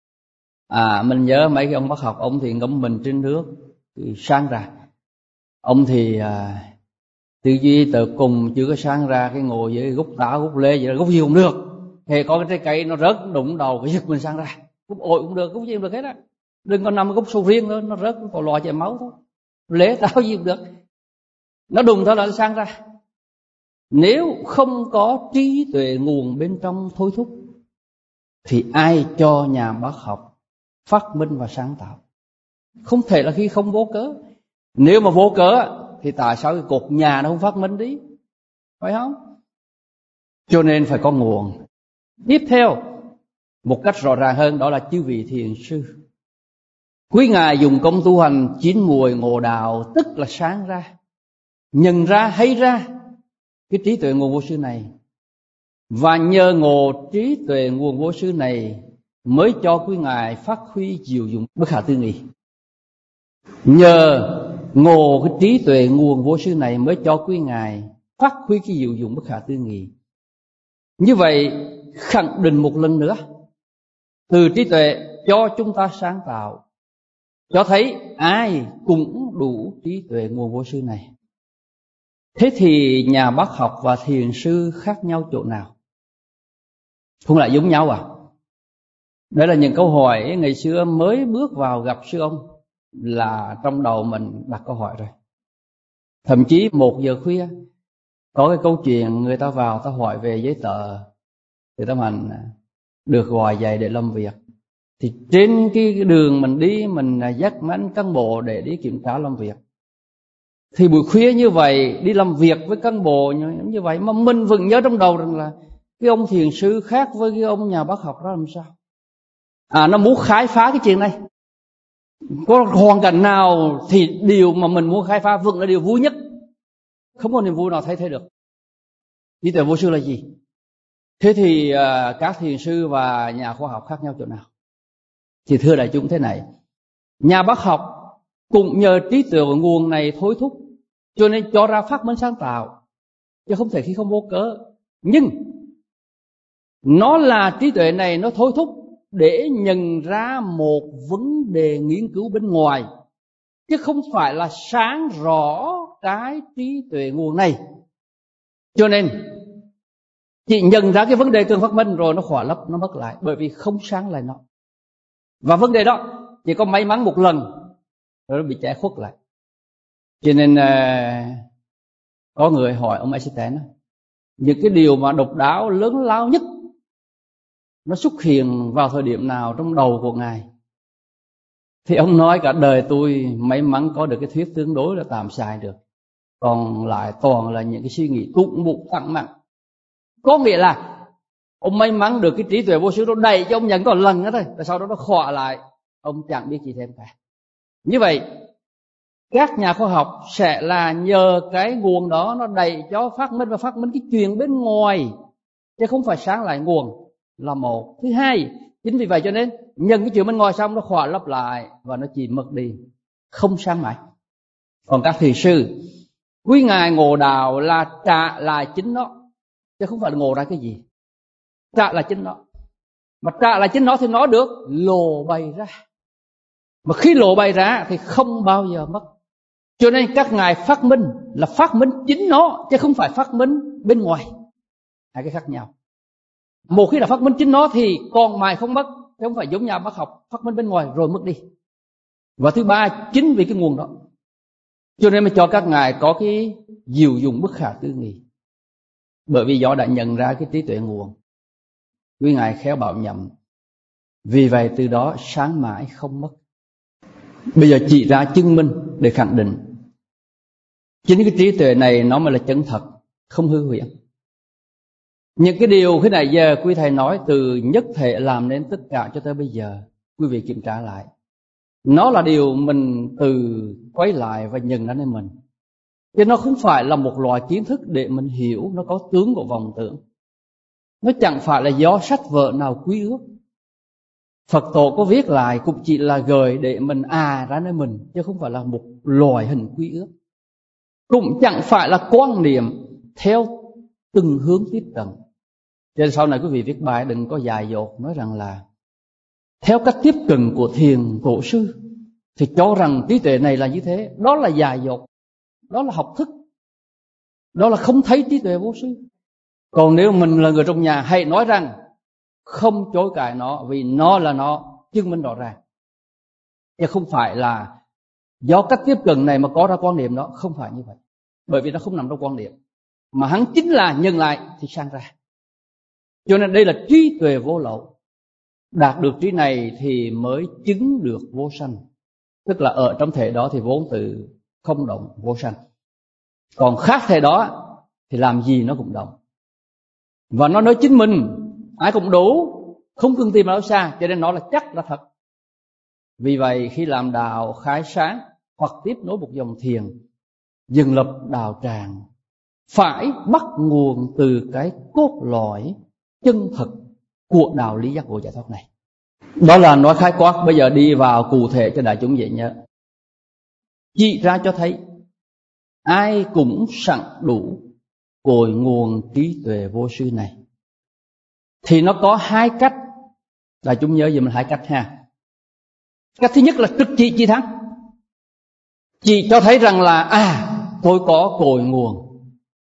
Mình nhớ mấy cái ông bác học, ông thì ngâm mình trên nước thì sáng ra. Ông thì tư duy từ cùng chưa có sáng ra, cái ngồi với gốc táo, gốc lê, vậy là gốc gì cũng được. Thì có cái trái cây nó rớt đụng đầu, cái giật mình sáng ra. Gốc ổi cũng được, gốc gì cũng được hết á. Đừng có nằm gốc sầu riêng nữa, nó rớt còn lòi chảy máu thôi. Lê táo gì cũng được, nó đùng thôi là nó sáng ra. Nếu không có trí tuệ nguồn bên trong thôi thúc, thì ai cho nhà bác học phát minh và sáng tạo? Không thể là khi không vô cớ. Nếu mà vô cớ thì tại sao cái cột nhà nó không phát minh đi, phải không? Cho nên phải có nguồn. Tiếp theo, một cách rõ ràng hơn, đó là chư vị thiền sư. Quý ngài dùng công tu hành chín muồi ngộ đạo, tức là sáng ra, nhận ra, hay ra cái trí tuệ nguồn vô sư này. Và nhờ ngộ trí tuệ nguồn vô sư này mới cho quý ngài phát huy diệu dụng bất khả tư nghị. Nhờ ngộ cái trí tuệ nguồn vô sư này mới cho quý ngài phát huy cái diệu dụng bất khả tư nghị. Như vậy khẳng định một lần nữa, từ trí tuệ cho chúng ta sáng tạo, cho thấy ai cũng đủ trí tuệ nguồn vô sư này. Thế thì nhà bác học và thiền sư khác nhau chỗ nào? Không lại giống nhau à? Đây là những câu hỏi ngày xưa mới bước vào gặp sư ông là trong đầu mình đặt câu hỏi rồi. Thậm chí 1 giờ khuya có cái câu chuyện người ta vào ta hỏi về giấy tờ, thì ta mình được gọi dậy để làm việc. Thì trên cái đường mình đi, mình dắt mấy anh cán bộ để đi kiểm tra làm việc. Thì buổi khuya như vậy đi làm việc với cán bộ như vậy mà mình vẫn nhớ trong đầu rằng là cái ông thiền sư khác với cái ông nhà bác học đó làm sao? Nó muốn khám phá cái chuyện này. Có hoàn cảnh nào thì điều mà mình muốn khai phá vẫn là điều vui nhất, không có niềm vui nào thay thế được. Trí tuệ vô sư là gì? Thế thì các thiền sư và nhà khoa học khác nhau chỗ nào? Thì thưa đại chúng thế này, nhà bác học cũng nhờ trí tuệ nguồn này thôi thúc, cho nên cho ra phát minh sáng tạo, chứ không thể khi không vô cớ. Nhưng nó là trí tuệ này nó thôi thúc để nhận ra một vấn đề nghiên cứu bên ngoài, chứ không phải là sáng rõ cái trí tuệ nguồn này. Cho nên chỉ nhận ra cái vấn đề cần phát minh rồi nó khỏa lấp, nó mất lại, bởi vì không sáng lại nó. Và vấn đề đó chỉ có may mắn một lần rồi nó bị che khuất lại. Cho nên có người hỏi ông Einstein, những cái điều mà độc đáo lớn lao nhất nó xuất hiện vào thời điểm nào trong đầu của ngài? Thì ông nói cả đời tôi may mắn có được cái thuyết tương đối là tạm xài được, còn lại toàn là những cái suy nghĩ tụng bụng tăng nặng. Có nghĩa là ông may mắn được cái trí tuệ vô sư nó đầy cho ông nhận có lần đó thôi, và sau đó nó khọa lại, ông chẳng biết gì thêm cả. Như vậy các nhà khoa học sẽ là nhờ cái nguồn đó nó đầy cho phát minh, và phát minh cái chuyện bên ngoài, chứ không phải sáng lại nguồn là một. Thứ hai, chính vì vậy cho nên nhận cái chuyện bên ngoài xong nó khỏa lấp lại và nó chỉ mất đi, không sáng mãi. Còn các thiền sư, quý ngài ngộ đạo là trả lại chính nó, chứ không phải là ngộ ra cái gì. Trả lại chính nó, mà trả lại chính nó thì nó được lộ bày ra. Mà khi lộ bày ra thì không bao giờ mất. Cho nên các ngài phát minh là phát minh chính nó, chứ không phải phát minh bên ngoài. Hai cái khác nhau. Một khi là phát minh chính nó thì còn mài không mất, chứ không phải giống nhà bác học phát minh bên ngoài rồi mất đi. Và thứ ba, chính vì cái nguồn đó, cho nên mới cho các ngài có cái diệu dụng bất khả tư nghị. Bởi vì do đã nhận ra cái trí tuệ nguồn, quý ngài khéo bảo nhậm, vì vậy từ đó sáng mãi không mất. Bây giờ chỉ ra chứng minh để khẳng định chính cái trí tuệ này nó mới là chân thật, không hư huyễn. Những cái điều thế này giờ quý thầy nói từ nhất thể làm nên tất cả cho tới bây giờ, quý vị kiểm tra lại, nó là điều mình từ quay lại và nhận ra nên mình. Chứ nó không phải là một loại kiến thức để mình hiểu nó có tướng của vọng tưởng. Nó chẳng phải là do sách vở nào quý ước. Phật tổ có viết lại cũng chỉ là gợi để mình ra nơi mình, chứ không phải là một loài hình quý ước. Cũng chẳng phải là quan niệm theo từng hướng tiếp cận. Cho nên sau này quý vị viết bài đừng có dài dột nói rằng là theo cách tiếp cận của thiền tổ sư thì cho rằng trí tuệ này là như thế. Đó là dài dột, đó là học thức, đó là không thấy trí tuệ vô sư. Còn nếu mình là người trong nhà, hãy nói rằng không chối cãi nó, vì nó là nó, chứng minh rõ ràng. Chứ không phải là do cách tiếp cận này mà có ra quan niệm đó, không phải như vậy. Bởi vì nó không nằm trong quan niệm, mà hắn chính là nhân lại thì sang ra. Cho nên đây là trí tuệ vô lậu. Đạt được trí này thì mới chứng được vô sanh. Tức là ở trong thể đó thì vốn từ không động vô sanh. Còn khác thể đó thì làm gì nó cũng động. Và nó nói chính mình ai cũng đủ, không cần tìm đâu xa, cho nên nó là chắc là thật. Vì vậy khi làm đạo khai sáng hoặc tiếp nối một dòng thiền, dừng lập đạo tràng, phải bắt nguồn từ cái cốt lõi chân thật của đạo lý giác ngộ giải thoát này. Đó là nói khái quát. Bây giờ đi vào cụ thể cho đại chúng dễ nhớ. Chỉ ra cho thấy ai cũng sẵn đủ cội nguồn trí tuệ vô sư này. Thì nó có hai cách. Đại chúng nhớ giùm mình hai cách ha. Cách thứ nhất là trực chỉ chi thắng. Chỉ cho thấy rằng là tôi có cội nguồn,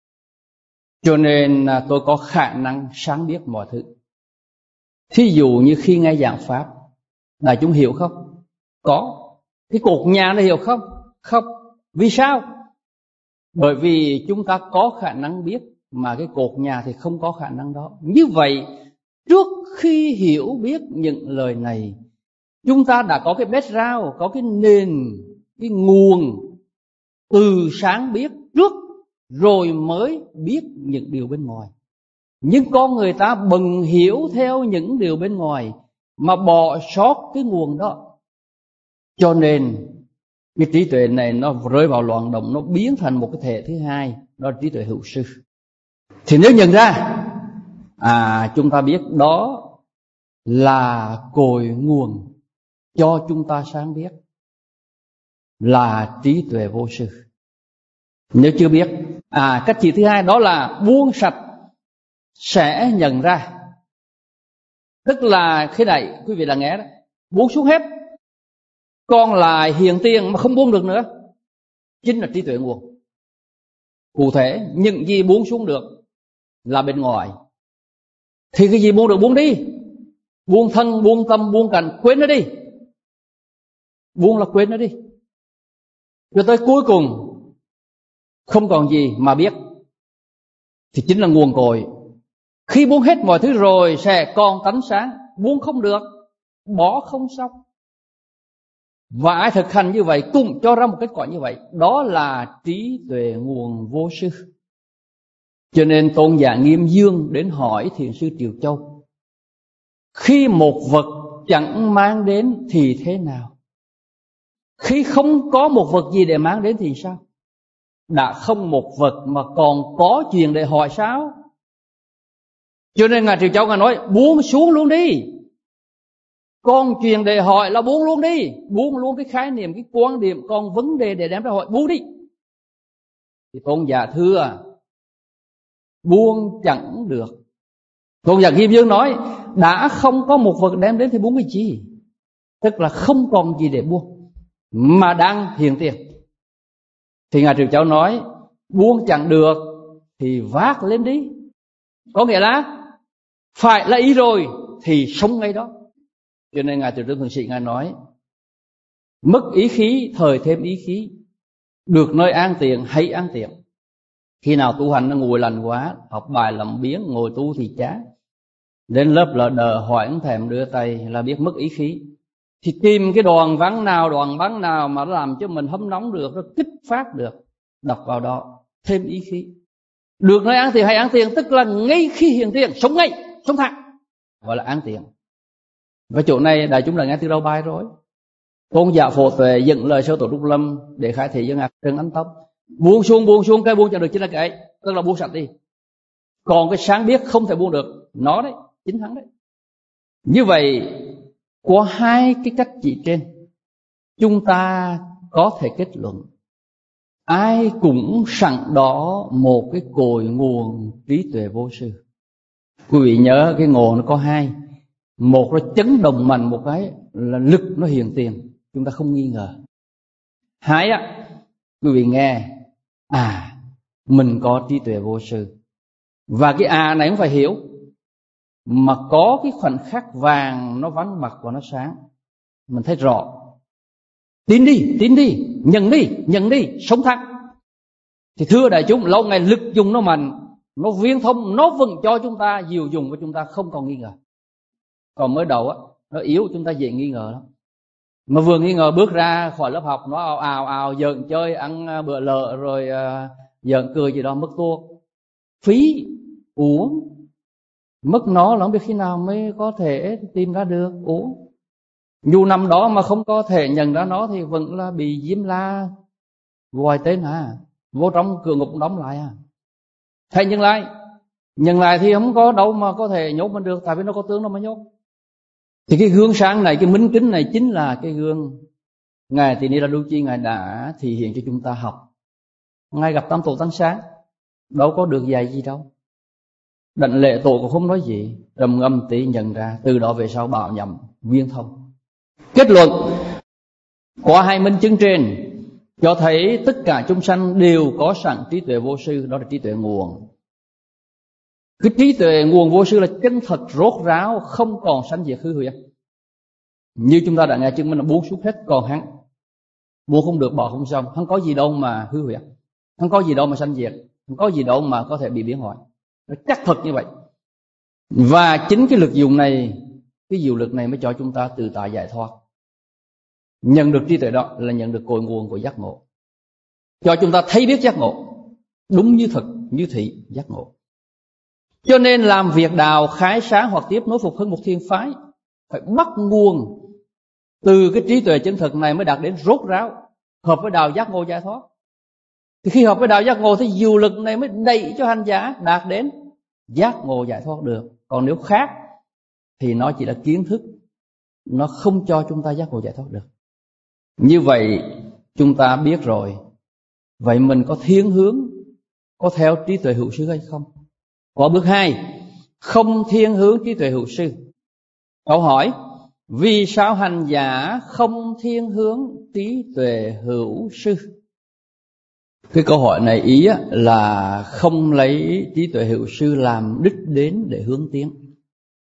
cho nên tôi có khả năng sáng biết mọi thứ. Thí dụ như khi nghe giảng pháp, đại chúng hiểu không? Có. Cái cột nhà này hiểu không? Không. Vì sao? Bởi vì chúng ta có khả năng biết, mà cái cột nhà thì không có khả năng đó. Như vậy, trước khi hiểu biết những lời này, chúng ta đã có cái background, có cái nền, cái nguồn từ sáng biết trước, rồi mới biết những điều bên ngoài. Nhưng con người ta bần hiểu theo những điều bên ngoài mà bỏ sót cái nguồn đó. Cho nên cái trí tuệ này nó rơi vào loạn động, nó biến thành một cái thể thứ hai, đó là trí tuệ hữu sư. Thì nếu nhận ra chúng ta biết đó là cội nguồn cho chúng ta sáng biết, là trí tuệ vô sư. Nếu chưa biết, cách chỉ thứ hai đó là buông sạch sẽ nhận ra. Tức là khi này quý vị là nghe đó, buông xuống hết, còn lại hiện tiền mà không buông được nữa, chính là trí tuệ nguồn. Cụ thể, những gì buông xuống được là bên ngoài, thì cái gì buông được buông đi. Buông thân, buông tâm, buông cảnh, quên nó đi. Buông là quên nó đi, cho tới cuối cùng không còn gì mà biết, thì chính là nguồn cội. Khi buông hết mọi thứ rồi sẽ còn tánh sáng. Buông không được, bỏ không xong. Và ai thực hành như vậy cũng cho ra một kết quả như vậy. Đó là trí tuệ nguồn vô sư. Cho nên Tôn giả Nghiêm Dương đến hỏi Thiền sư Triều Châu, khi một vật chẳng mang đến thì thế nào? Khi không có một vật gì để mang đến thì sao? Đã không một vật mà còn có chuyện để hỏi sao? Cho nên Ngài Triều Châu Ngài nói buông xuống luôn đi. Còn chuyện để hỏi là buông luôn đi. Buông luôn cái khái niệm, cái quan điểm. Còn vấn đề để đem ra hỏi, buông đi. Thì Tôn giả thưa, buông chẳng được. Tôn giả Nghiêm Dương nói, đã không có một vật đem đến thì buông cái gì? tức là không còn gì để buông mà đang hiện tiền. Thì Ngài Trừ Châu nói buông chẳng được thì vác lên đi, có nghĩa là phải là ý rồi thì sống ngay đó. Cho nên Ngài Từ Trương Thượng Sĩ Ngài nói mất ý khí thời thêm ý khí, được nơi an tiện hãy an tiện. Khi nào tu hành nó ngồi lành quá, học bài làm biếng, ngồi tu thì chán, đến lớp lờ đờ hỏi không thèm đưa tay là biết mất ý khí. Thì tìm cái đoạn văn nào mà nó làm cho mình hâm nóng được, nó kích phát được, đọc vào đó thêm ý khí. Được nơi an tiện hay an tiện, tức là ngay khi hiện tiền, sống ngay, sống thẳng, gọi là an tiện. Và chỗ này đại chúng đã nghe từ đầu bài rồi. Tôn giả Phổ Tuệ dựng lời Sơ Tổ Trúc Lâm để khai thị cho Ngài Trần Ánh Tông. Buông xuống, cái buông cho được chính là cái ấy, tức là buông sạch đi. Còn cái sáng biết không thể buông được, nó đấy, chính hắn đấy. Như vậy, qua hai cái cách chỉ trên, chúng ta có thể kết luận ai cũng sẵn đó một cái cội nguồn trí tuệ vô sư. Quý vị nhớ cái nguồn nó có hai. Một nó chấn động mạnh một cái là lực nó hiện tiền, chúng ta không nghi ngờ. Hai á, quý vị nghe, mình có trí tuệ vô sư. Và cái này không phải hiểu, mà có cái khoảnh khắc vàng nó vắng bạc và nó sáng, mình thấy rõ. Tin đi, nhận đi, sống thẳng. Thì thưa đại chúng, lâu ngày lực dùng nó mạnh, nó viễn thông, nó vẫn cho chúng ta dìu dùng và chúng ta không còn nghi ngờ. Còn mới đầu á, nó yếu, chúng ta dễ nghi ngờ lắm. Mà vừa nghi ngờ bước ra khỏi lớp học, nó ào giỡn chơi, ăn bữa lợ rồi giỡn cười gì đó mất tuột. Phí, uống. Mất nó là không biết khi nào mới có thể tìm ra được, uống. Dù năm đó mà không có thể nhận ra nó thì vẫn là bị Diêm La gọi tên vô trong cửa ngục đóng lại Thầy nhận lại thì không có đâu mà có thể nhốt mình được, tại vì nó có tướng nó mới nhốt. Thì cái gương sáng này, cái minh kính này chính là cái gương Ngài Tỳ Ni Đa Đu Chi Ngài đã thể hiện cho chúng ta học. Ngài gặp Tam Tổ Tăng Sáng đâu có được dạy gì đâu, Đảnh lễ tổ cũng không nói gì, trầm ngâm tí nhận ra, từ đó về sau bảo nhậm viên thông. Kết luận qua hai minh chứng trên cho thấy tất cả chúng sanh đều có sẵn trí tuệ vô sư, đó là trí tuệ nguồn. Cái trí tuệ nguồn vô sư là chân thật rốt ráo, không còn sanh diệt hư huyễn. Như chúng ta đã nghe chứng minh là buông xuống hết, còn hắn buông không được, bỏ không xong, hắn có gì đâu mà hư huyễn, hắn có gì đâu mà sanh diệt, hắn có gì đâu mà có thể bị biến hoại. Nó chắc thật như vậy. Và chính cái lực dùng này, cái diệu lực này mới cho chúng ta tự tại giải thoát. Nhận được trí tuệ đó là nhận được cội nguồn của giác ngộ, cho chúng ta thấy biết giác ngộ đúng như thực, như thị giác ngộ. Cho nên làm việc đạo khai sáng hoặc tiếp nối phục hưng một thiền phái phải bắt nguồn từ cái trí tuệ chân thực này mới đạt đến rốt ráo, hợp với đạo giác ngộ giải thoát. Thì khi hợp với đạo giác ngộ thì diệu lực này mới đẩy cho hành giả đạt đến giác ngộ giải thoát được. Còn nếu khác thì nó chỉ là kiến thức, nó không cho chúng ta giác ngộ giải thoát được. Như vậy chúng ta biết rồi. Vậy mình có thiên hướng, có theo trí tuệ hữu sư hay không? Qua bước 2, không thiên hướng trí tuệ hữu sư. Câu hỏi, vì sao hành giả không thiên hướng trí tuệ hữu sư? Cái câu hỏi này ý là không lấy trí tuệ hữu sư làm đích đến để hướng tiến.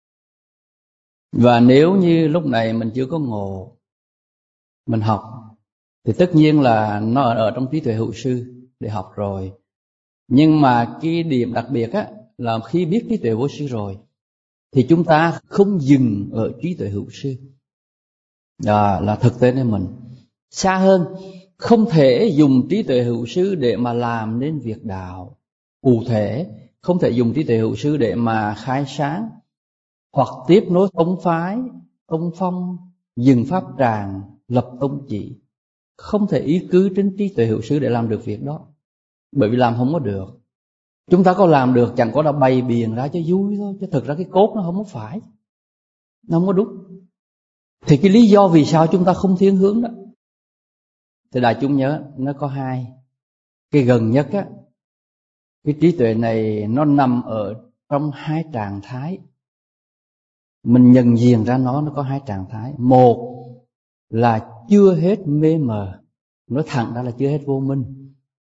Và nếu như lúc này mình chưa có ngộ, mình học, thì tất nhiên là nó ở trong trí tuệ hữu sư để học rồi. Nhưng mà cái điểm đặc biệt là khi biết trí tuệ vô sư rồi thì chúng ta không dừng ở trí tuệ hữu sư. Là thực tế nên mình xa hơn, không thể dùng trí tuệ hữu sư để mà làm nên việc đạo cụ thể, không thể dùng trí tuệ hữu sư để mà khai sáng hoặc tiếp nối tông phái, tông phong, dừng pháp tràng, lập tông chỉ. Không thể ý cứ trên trí tuệ hữu sư để làm được việc đó, bởi vì làm không có được. Chúng ta có làm được chẳng có đã bày biện ra cho vui thôi, chứ thực ra cái cốt nó không có phải, nó không có đúng. Thì cái lý do vì sao chúng ta không thiên hướng đó, thì đại chúng nhớ nó có hai. Cái gần nhất cái trí tuệ này nó nằm ở trong hai trạng thái. Mình nhận diện ra nó có hai trạng thái. Một là chưa hết mê mờ, nói thẳng ra là chưa hết vô minh.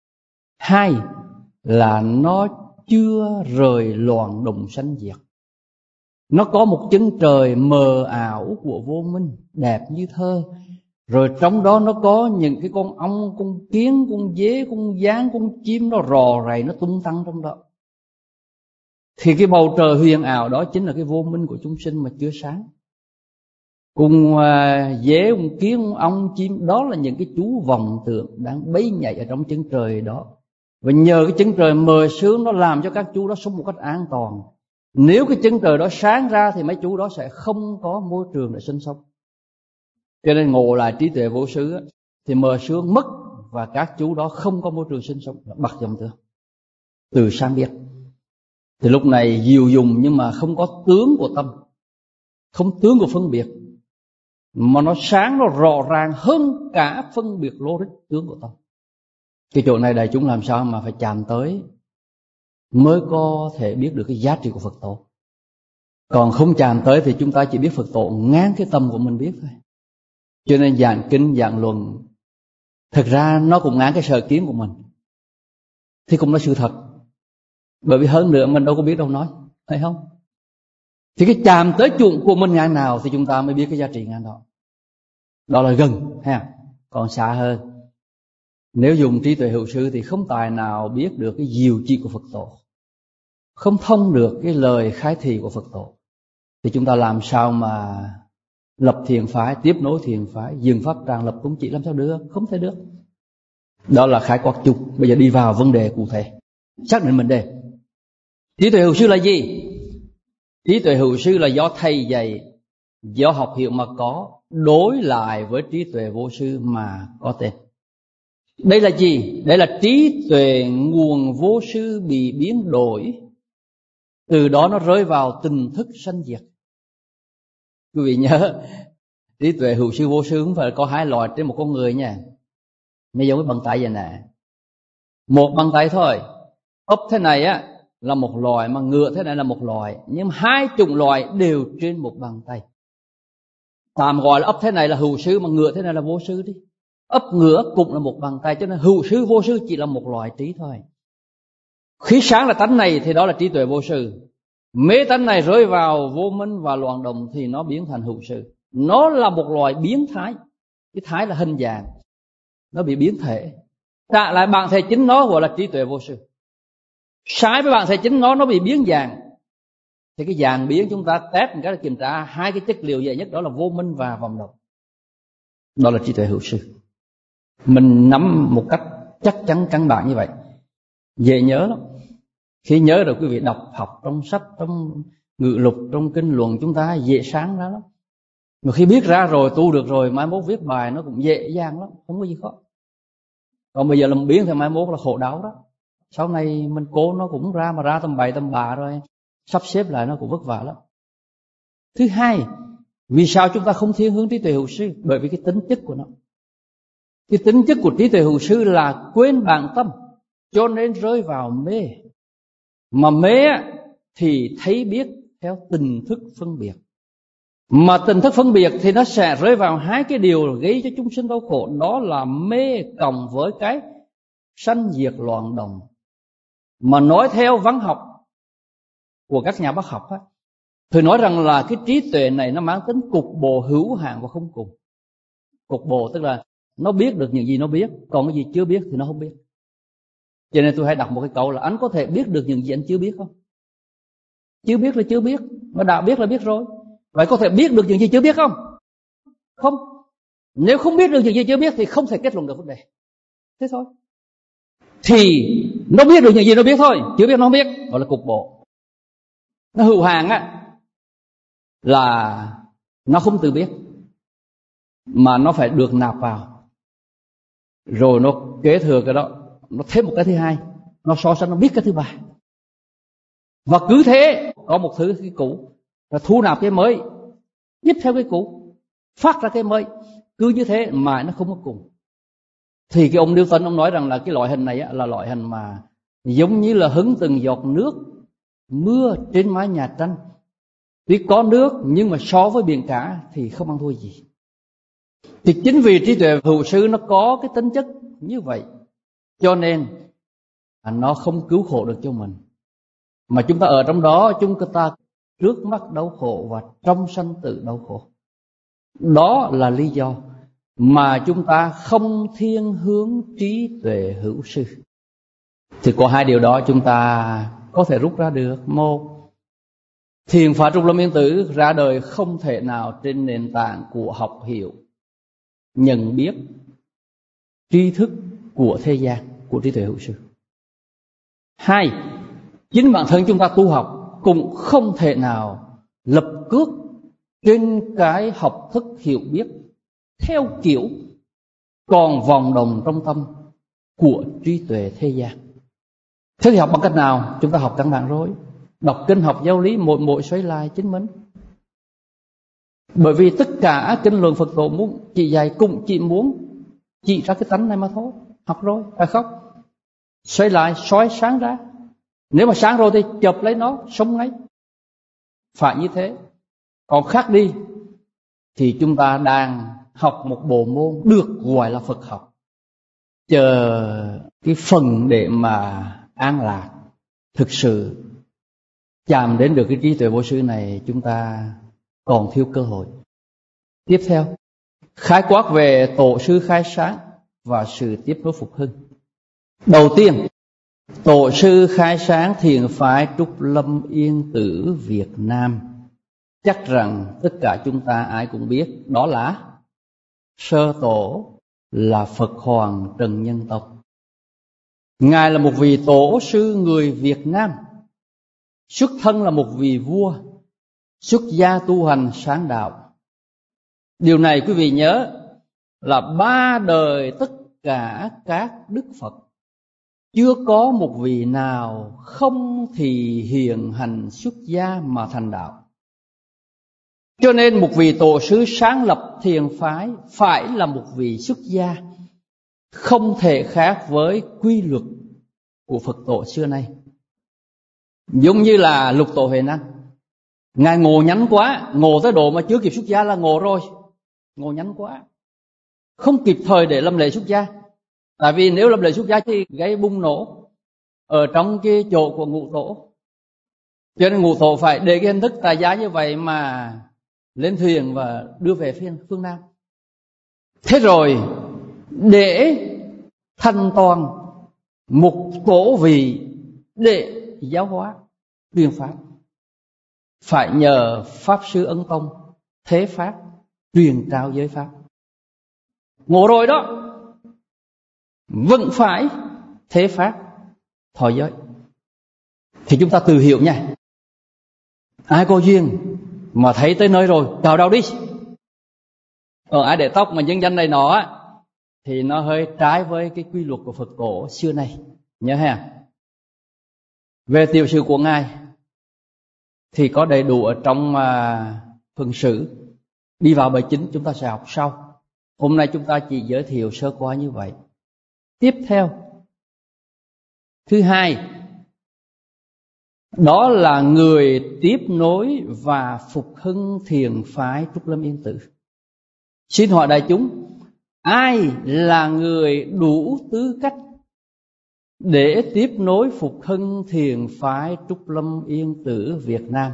2 là nó chưa rời loạn động sanh diệt. Nó có một chân trời mờ ảo của vô minh, đẹp như thơ. Rồi trong đó nó có những cái con ong, con kiến, con dế, con gián, con chim nó rò rầy, nó tung tăng trong đó. Thì cái bầu trời huyền ảo đó chính là cái vô minh của chúng sinh mà chưa sáng. Con dế, con kiến, con ong, chim, đó là những cái chú vọng tượng đang bấy nhảy ở trong chân trời đó. Và nhờ cái chân trời mờ sương nó làm cho các chú đó sống một cách an toàn. Nếu cái chân trời đó sáng ra thì mấy chú đó sẽ không có môi trường để sinh sống. Cho nên ngộ lại trí tuệ vô sư thì mờ sương mất và các chú đó không có môi trường sinh sống. Bật dòng từ sang biết. Thì lúc này diệu dùng nhưng mà không có tướng của tâm, không tướng của phân biệt, mà nó sáng, nó rõ ràng hơn cả phân biệt logic tướng của tâm. Cái chỗ này đại chúng làm sao mà phải chạm tới mới có thể biết được cái giá trị của Phật tổ. Còn không chạm tới thì chúng ta chỉ biết Phật tổ ngang cái tâm của mình biết thôi. Cho nên giảng kinh, giảng luận, thực ra nó cũng ngang cái sở kiến của mình, thì cũng là sự thật. Bởi vì hơn nữa mình đâu có biết đâu nói, thấy không? Thì cái chạm tới chuộng của mình ngang nào thì chúng ta mới biết cái giá trị ngang đó. Đó là gần ha. Còn xa hơn, nếu dùng trí tuệ hữu sư thì không tài nào biết được cái diệu trị của Phật tổ, không thông được cái lời khai thị của Phật tổ, thì chúng ta làm sao mà lập thiền phái, tiếp nối thiền phái, dừng pháp tràng lập cúng chỉ, làm sao được? Không thể được. Đó là khái quát chung. Bây giờ đi vào vấn đề cụ thể, xác định vấn đề. Trí tuệ hữu sư là gì? Trí tuệ hữu sư là do thầy dạy, do học hiệu mà có, đối lại với trí tuệ vô sư mà có tên. Đây là gì? Đây là trí tuệ nguồn vô sư bị biến đổi, từ đó nó rơi vào tình thức sanh diệt. Quý vị nhớ, trí tuệ hữu sư vô sư không phải có hai loại trên một con người nha. Nó giống với bàn tay vậy nè. Một bàn tay thôi, ốc thế này á là một loại, mà ngựa thế này là một loại, nhưng hai chủng loại đều trên một bàn tay. Tạm gọi là ốc thế này là hữu sư, mà ngựa thế này là vô sư đi. Ốc ngựa cũng là một bàn tay, cho nên hữu sư vô sư chỉ là một loại trí thôi. Khi sáng là tánh này thì đó là trí tuệ vô sư. Mê tánh này rơi vào vô minh và loạn động thì nó biến thành hữu sư. Nó là một loại biến thái. Cái thái là hình dạng, nó bị biến thể. Trả lại bản thể chính nó gọi là trí tuệ vô sư. Sai với bản thể chính nó bị biến dạng. Thì cái dạng biến chúng ta test một cái kiểm tra hai cái chất liệu dễ nhất, đó là vô minh và vọng động. Đó là trí tuệ hữu sư. Mình nắm một cách chắc chắn căn bản như vậy, dễ nhớ lắm. Khi nhớ rồi quý vị đọc học trong sách, trong ngự lục, trong kinh luận, chúng ta dễ sáng ra lắm. Mà khi biết ra rồi, tu được rồi, mai mốt viết bài nó cũng dễ dàng lắm, không có gì khó. Còn bây giờ làm biến thì mai mốt là khổ đau đó. Sau này mình cố nó cũng ra, mà ra tầm bậy tầm bạ rồi sắp xếp lại nó cũng vất vả lắm. Thứ hai, vì sao chúng ta không thiên hướng trí tuệ hữu sư? Bởi vì cái tính chất của nó. Cái tính chất của trí tuệ hữu sư là quên bản tâm, cho nên rơi vào mê. Mà mê thì thấy biết theo tình thức phân biệt. Mà tình thức phân biệt thì nó sẽ rơi vào hai cái điều gây cho chúng sinh đau khổ. Đó là mê cộng với cái sanh diệt loạn động. Mà nói theo văn học của các nhà bác học thì nói rằng là cái trí tuệ này nó mang tính cục bộ, hữu hạn và không cùng. Cục bộ tức là nó biết được những gì nó biết, còn cái gì chưa biết thì nó không biết. Cho nên tôi hay đặt một cái câu là anh có thể biết được những gì anh chưa biết không? Chưa biết là chưa biết, mà đã biết là biết rồi. Vậy có thể biết được những gì chưa biết không? Không. Nếu không biết được những gì chưa biết thì không thể kết luận được vấn đề. Thế thôi. Thì nó biết được những gì nó biết thôi, chưa biết nó không biết, gọi là cục bộ. Nó hữu hạn là nó không tự biết, mà nó phải được nạp vào, rồi nó kế thừa cái đó, nó thêm một cái thứ hai, nó so sánh, nó biết cái thứ ba. Và cứ thế có một thứ cái cũ, và thu nạp cái mới, tiếp theo cái cũ, phát ra cái mới, cứ như thế mà nó không có cùng. Thì cái ông Newton ông nói rằng là cái loại hình này là loại hình mà giống như là hứng từng giọt nước mưa trên mái nhà tranh. Tuy có nước nhưng mà so với biển cả thì không ăn thua gì. Thì chính vì trí tuệ hữu sư nó có cái tính chất như vậy, cho nên nó không cứu khổ được cho mình. Mà chúng ta ở trong đó, chúng ta trước mắt đau khổ và trong sanh tử đau khổ. Đó là lý do mà chúng ta không thiên hướng trí tuệ hữu sư. Thì có hai điều đó chúng ta có thể rút ra được. Một, thiền phá trúc lâm yên tử ra đời không thể nào trên nền tảng của học hiểu, nhận biết, tri thức của thế gian, của trí tuệ hữu sư. Hai, chính bản thân chúng ta tu học cũng không thể nào lập cước trên cái học thức hiểu biết theo kiểu còn vòng đồng trong tâm của trí tuệ thế gian. Thế thì học bằng cách nào? Chúng ta học căn bản rồi, đọc kinh, học giáo lý, mỗi xoay lại chính mình. Bởi vì tất cả kinh luận Phật tổ muốn chỉ dạy cũng chỉ muốn chỉ ra cái tánh này mà thôi. Học rồi phải không? Xoay lại, soi sáng ra. Nếu mà sáng rồi thì chộp lấy nó, sống ngay. Phải như thế. Còn khác đi thì chúng ta đang học một bộ môn được gọi là Phật học, chờ cái phần để mà an lạc thực sự chạm đến được cái trí tuệ vô sư này, chúng ta còn thiếu cơ hội. Tiếp theo, khái quát về tổ sư khai sáng và sự tiếp nối phục hưng. Đầu tiên, tổ sư khai sáng thiền phái Trúc Lâm Yên Tử Việt Nam, chắc rằng tất cả chúng ta ai cũng biết, đó là sơ tổ là Phật Hoàng Trần Nhân Tông. Ngài là một vị tổ sư người Việt Nam, xuất thân là một vị vua, xuất gia tu hành sáng đạo. Điều này quý vị nhớ là 3 đời tất cả các Đức Phật, chưa có một vị nào không thì hiện hành xuất gia mà thành đạo. Cho nên một vị tổ sư sáng lập thiền phái phải là một vị xuất gia, không thể khác với quy luật của Phật tổ xưa nay. Giống như là Lục Tổ Huệ Năng, Ngài ngộ nhánh quá, ngộ tới độ mà chưa kịp xuất gia là ngộ rồi. Ngộ nhánh quá, không kịp thời để lâm lễ xuất gia. Tại vì nếu lâm lễ xuất gia thì gây bùng nổ ở trong cái chỗ của ngũ tổ. Cho nên ngũ tổ phải để cái hình thức tài giá như vậy mà lên thuyền và đưa về phương Nam. Thế rồi để thành toàn một tổ vị để giáo hóa truyền pháp, phải nhờ Pháp Sư Ấn Tông thế pháp truyền trao giới pháp. Ngộ rồi đó, vẫn phải thế pháp thọ giới. Thì chúng ta tự hiểu nha, ai có duyên mà thấy tới nơi rồi cào đầu đi. Ai để tóc mà nhân danh này nọ á thì nó hơi trái với cái quy luật của Phật cổ xưa nay, nhớ ha. Về tiểu sử của Ngài thì có đầy đủ ở trong phần sử. Đi vào bài chính chúng ta sẽ học sau. Hôm nay chúng ta chỉ giới thiệu sơ qua như vậy. Tiếp theo, thứ hai, đó là người tiếp nối và phục hưng thiền phái Trúc Lâm Yên Tử. Xin hỏi đại chúng, ai là người đủ tư cách để tiếp nối phục hưng thiền phái Trúc Lâm Yên Tử Việt Nam?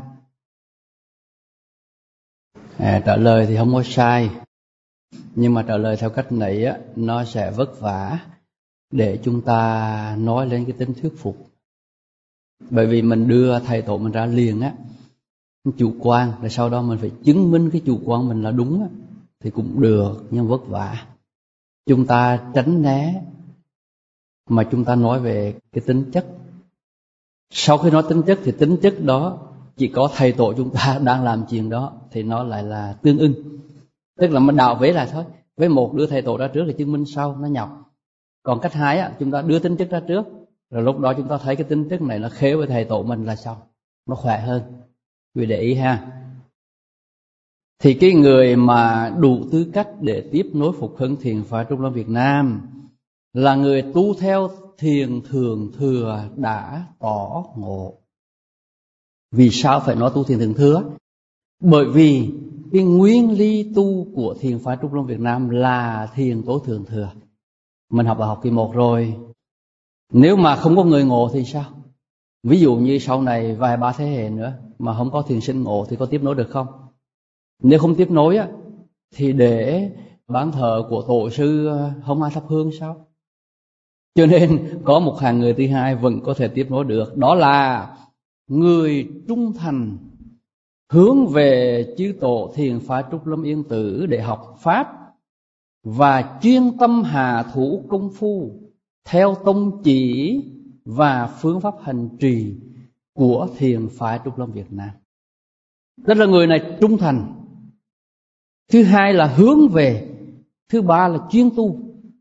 Trả lời thì không có sai, nhưng mà trả lời theo cách này á, nó sẽ vất vả để chúng ta nói lên cái tính thuyết phục. Bởi vì mình đưa thầy tổ mình ra liền á, chủ quan, rồi sau đó mình phải chứng minh cái chủ quan mình là đúng á, thì cũng được, nhưng vất vả. Chúng ta tránh né mà chúng ta nói về cái tính chất. Sau khi nói tính chất thì tính chất đó chỉ có thầy tổ chúng ta đang làm chuyện đó thì nó lại là tương ưng. Tức là mình đào vế lại thôi. Với một đưa thầy tổ ra trước thì chứng minh sau, nó nhọc. Còn cách hai á, chúng ta đưa tính chất ra trước, rồi lúc đó chúng ta thấy cái tính chất này nó khế với thầy tổ mình là xong, nó khỏe hơn. Quý vị để ý ha. Thì cái người mà đủ tư cách để tiếp nối phục hưng thiền phái Trúc Lâm Việt Nam là người tu theo thiền thường thừa đã tỏ ngộ. Vì sao phải nói tu thiền thường thừa? Bởi vì cái nguyên lý tu của thiền phái Trúc Lâm Việt Nam là thiền tối thượng thừa. Mình học đại học kỳ 1 rồi. Nếu mà không có người ngộ thì sao? Ví dụ như sau này vài ba thế hệ nữa mà không có thiền sinh ngộ thì có tiếp nối được không? Nếu không tiếp nối á, thì để bán thờ của tổ sư không ai thắp hương sao? Cho nên có một hàng người thứ hai vẫn có thể tiếp nối được. Đó là người trung thành hướng về chư tổ thiền phái Trúc Lâm Yên Tử để học Pháp và chuyên tâm hạ thủ công phu theo tông chỉ và phương pháp hành trì của thiền phái Trúc Lâm Việt Nam. Tức là người này trung thành. Thứ hai là hướng về. Thứ ba là chuyên tu.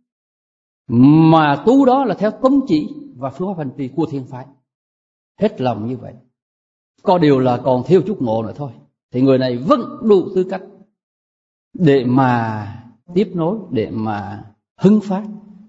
Mà tu đó là theo tông chỉ và phương pháp hành trì của thiền phái. Hết lòng như vậy. Có điều là còn thiếu chút ngộ nữa thôi. Thì người này vẫn đủ tư cách để mà tiếp nối, để mà hưng phát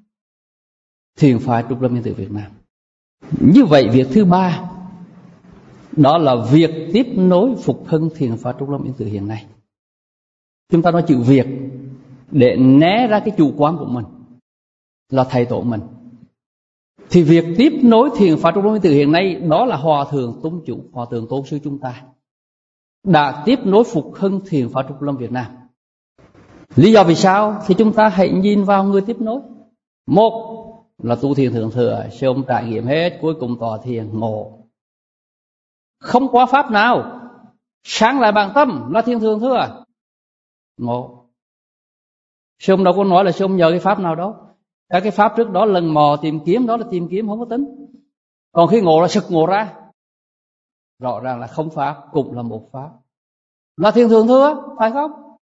thiền phái Trúc Lâm Yên Tử Việt Nam. Như vậy việc thứ ba đó là việc tiếp nối phục hưng thiền phái Trúc Lâm Yên Tử hiện nay. Chúng ta nói chữ việc để né ra cái chủ quan của mình là thầy tổ mình. Thì việc tiếp nối thiền phái Trúc Lâm Yên Tử hiện nay đó là Hòa Thượng Tôn Chủ, Hòa Thượng Tôn Sư chúng ta đã tiếp nối phục hưng thiền phái Trúc Lâm Việt Nam. Lý do vì sao? Thì chúng ta hãy nhìn vào người tiếp nối. Một là tu thiền thượng thừa, xong trải nghiệm hết, cuối cùng tọa thiền ngộ. Không có pháp nào sáng lại bản tâm là thiền thượng thừa ngộ. Xong đâu có nói là xong nhờ cái pháp nào đó. Các cái pháp trước đó lần mò tìm kiếm đó là tìm kiếm không có tính. Còn khi ngộ là sực ngộ ra. Rõ ràng là không pháp cũng là một pháp. Là thiền thượng thừa, phải không?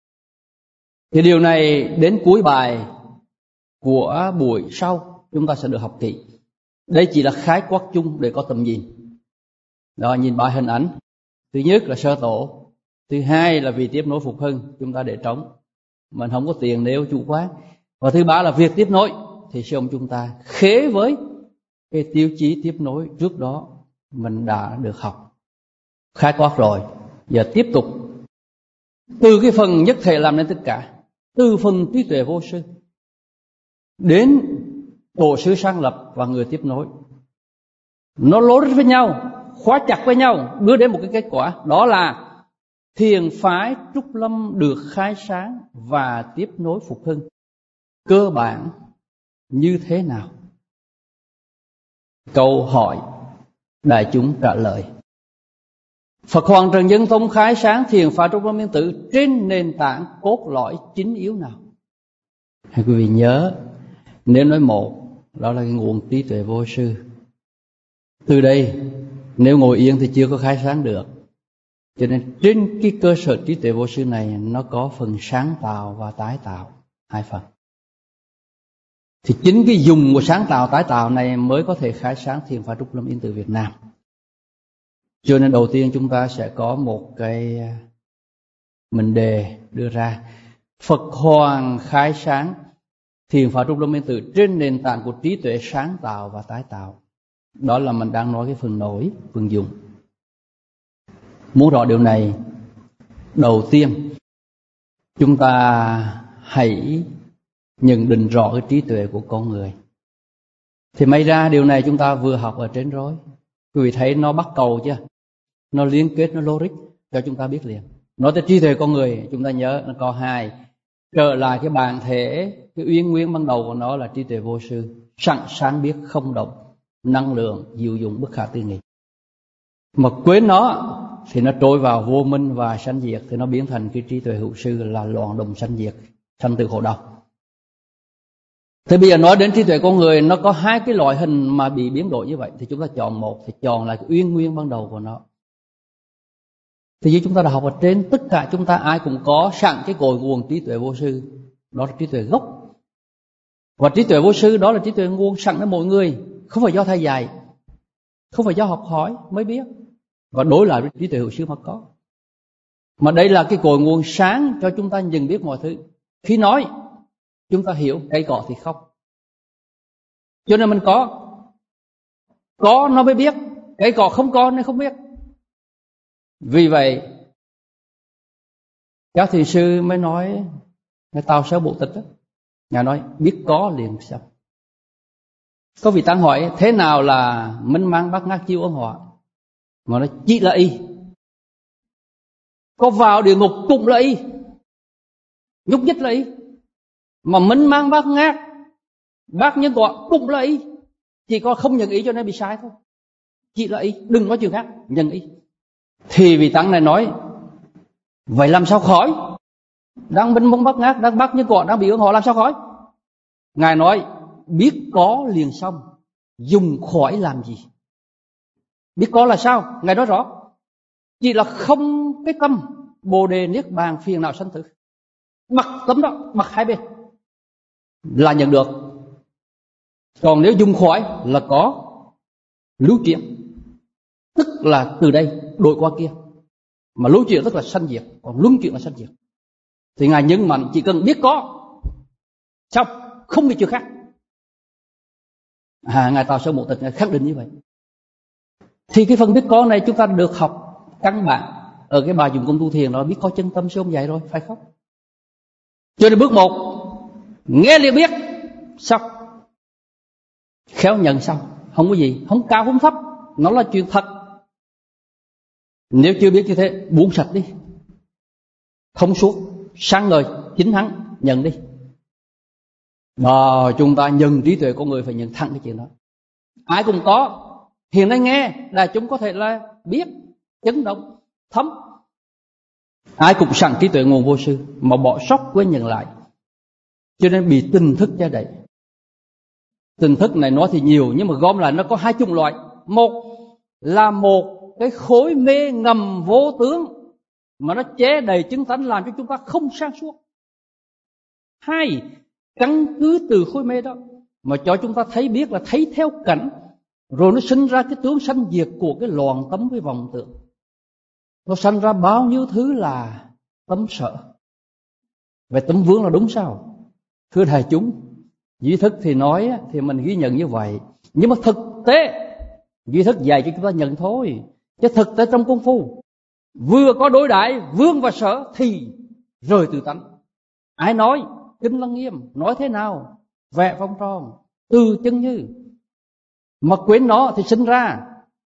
Thì điều này đến cuối bài của buổi sau chúng ta sẽ được học kỹ. Đây chỉ là khái quát chung để có tầm nhìn. Đó, nhìn ba hình ảnh. Thứ nhất là sơ tổ. Thứ hai là vì tiếp nối phục hưng, chúng ta để trống. Mình không có tiền nếu chủ quán. Và thứ ba là việc tiếp nối. Thì xong chúng ta khế với cái tiêu chí tiếp nối trước đó mình đã được học. Khái quát rồi. Giờ tiếp tục. Từ cái phần nhất thể làm nên tất cả. Từ phần trí tuệ vô sư đến tổ sư sáng lập và người tiếp nối, nó lối với nhau, khóa chặt với nhau, đưa đến một cái kết quả. Đó là thiền phái Trúc Lâm được khai sáng và tiếp nối phục hưng. Cơ bản như thế nào? Câu hỏi đại chúng trả lời. Phật Hoàng Trần Nhân Tông khai sáng thiền phái Trúc Lâm Yên Tử trên nền tảng cốt lõi chính yếu nào? Hãy quý vị nhớ, nếu nói một, đó là cái nguồn trí tuệ vô sư. Từ đây, nếu ngồi yên thì chưa có khai sáng được. Cho nên trên cái cơ sở trí tuệ vô sư này, nó có phần sáng tạo và tái tạo, hai phần. Thì chính cái dùng của sáng tạo tái tạo này mới có thể khai sáng thiền phái Trúc Lâm Yên Tử Việt Nam. Cho nên đầu tiên chúng ta sẽ có một cái mệnh đề đưa ra. Phật Hoàng khai sáng thiền phái Trúc Lâm Yên Tử trên nền tảng của trí tuệ sáng tạo và tái tạo. Đó là mình đang nói cái phần nổi, phần dùng. Muốn rõ điều này, đầu tiên chúng ta hãy nhận định rõ cái trí tuệ của con người. Thì may ra điều này chúng ta vừa học ở trên rồi. Quý vị thấy nó bắt cầu chưa? Nó liên kết, nó logic cho chúng ta biết liền. Nói tới trí tuệ con người, chúng ta nhớ nó có hai. Trở lại cái bản thể, cái uyên nguyên ban đầu của nó là trí tuệ vô sư, sẵn sàng biết không động, năng lượng, diệu dụng bất khả tư nghị. Mà quên nó thì nó trôi vào vô minh và sanh diệt, thì nó biến thành cái trí tuệ hữu sư là loạn động sanh diệt, sanh tử khổ đau. Thế bây giờ nói đến trí tuệ con người, nó có hai cái loại hình mà bị biến đổi như vậy. Thì chúng ta chọn một, thì chọn lại cái uyên nguyên ban đầu của nó. Thì như chúng ta đã học ở trên, tất cả chúng ta ai cũng có sẵn cái cội nguồn trí tuệ vô sư. Đó là trí tuệ gốc. Và trí tuệ vô sư đó là trí tuệ nguồn sẵn ở mỗi người. Không phải do thầy dạy, không phải do học hỏi mới biết. Và đối lại với trí tuệ hữu sư mà có. Mà đây là cái cội nguồn sáng cho chúng ta nhận biết mọi thứ. Khi nói, chúng ta hiểu, cây cỏ thì khóc. Cho nên mình có nó mới biết, cây cỏ không có nên không biết. Vì vậy, Giáo thiền sư mới nói, Ngài Tào Sớ Bộ Tịch đó, Ngài nói biết có liền xong. Có vị tăng hỏi thế nào là minh mang bát ngát chiếu ấn họa? Mà nói chỉ là y. Có vào địa ngục cũng là y, nhúc nhích là y. Mà minh mang bát ngát, bát nhân quả cũng là y. Chỉ có không nhận ý cho nên bị sai thôi. Chỉ là y, đừng nói chuyện khác, nhận ý. Thì vị tăng này nói, vậy làm sao khỏi? Đang minh mông bát ngát, đang bát nhân quả, đang bị ưng họ, làm sao khỏi? Ngài nói biết có liền xong, dùng khỏi làm gì? Biết có là sao? Ngài nói rõ, chỉ là không cái tâm bồ đề niết bàn phiền não sanh tử. Mặc tấm đó, mặc hai bên là nhận được. Còn nếu dùng khỏi là có lưu chuyển, tức là từ đây đổi qua kia. Mà lưu chuyển tức là sanh diệt, còn luân chuyển là sanh diệt. Thì Ngài nhấn mạnh chỉ cần biết có xong, không bị chuyện khác. Ngài Tào Sớ Bộ Tịch Ngài khẳng định như vậy. Thì cái phần biết có này chúng ta được học căn bản ở cái bài dụng công tu thiền đó, biết có chân tâm sớm dạy rồi, phải không? Cho nên bước 1, nghe liền biết, xong. Khéo nhận xong, không có gì, không cao không thấp, nó là chuyện thật. Nếu chưa biết như thế, buông sạch đi, thông suốt, sáng ngời, chính thắng, nhận đi. Chúng ta nhận trí tuệ của người phải nhận thẳng cái chuyện đó. Ai cũng có. Hiện nay nghe là chúng có thể là biết, chấn động, thấm. Ai cũng sẵn trí tuệ nguồn vô sư, mà bỏ sót quên nhận lại, cho nên bị tình thức che đậy. Tình thức này nói thì nhiều, nhưng mà gom lại nó có hai chủng loại. Một là một cái khối mê ngầm vô tướng, mà nó che đầy chứng tánh, làm cho chúng ta không sáng suốt. Hai, căn cứ từ khối mê đó mà cho chúng ta thấy biết là thấy theo cảnh, rồi nó sinh ra cái tướng sanh diệt của cái loạn tâm với vọng tưởng. Nó sanh ra bao nhiêu thứ là tâm sợ. Vậy tấm vướng là đúng sao? Thưa đại chúng, duy thức thì nói thì mình ghi nhận như vậy, nhưng mà thực tế duy thức dạy cho chúng ta nhận thôi. Chứ thực tế trong công phu vừa có đối đãi vương và sở thì rời từ tánh. Ai nói Kinh Lăng Nghiêm nói thế nào? Vẽ vòng tròn từ chân như, mà quên nó thì sinh ra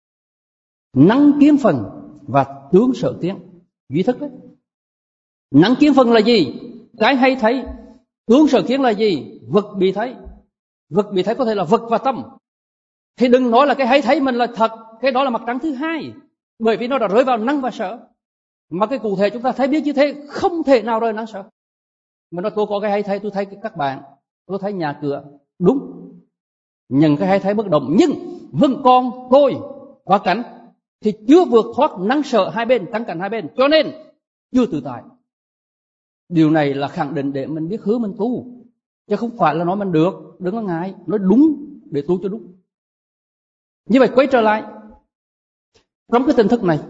năng kiến phần và tướng sở tiến. Duy thức đấy. Năng kiến phần là gì? Cái hay thấy. Tướng sở kiến là gì? Vật bị thấy. Vật bị thấy có thể là vật và tâm. Thì đừng nói là cái hay thấy mình là thật, cái đó là mặt trăng thứ hai, bởi vì nó đã rơi vào năng và sở. Mà cái cụ thể chúng ta thấy biết như thế, không thể nào rơi năng sở. Mà nói tôi có cái hay thấy, tôi thấy các bạn, tôi thấy nhà cửa, đúng. Nhưng cái hay thấy bất động, nhưng vẫn còn tôi và cảnh thì chưa vượt thoát năng sở hai bên, tăng cảnh hai bên, cho nên chưa tự tại. Điều này là khẳng định để mình biết hướng mình tu, chứ không phải là nói mình được, đừng có ngại, nói đúng để tu cho đúng. Như vậy quay trở lại, trong cái tinh thức này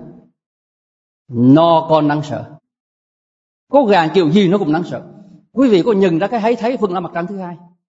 nó còn năng sở, có gàn kiểu gì nó cũng năng sở. Quý vị có nhận ra cái hay thấy vẫn là mặt trăng thứ hai,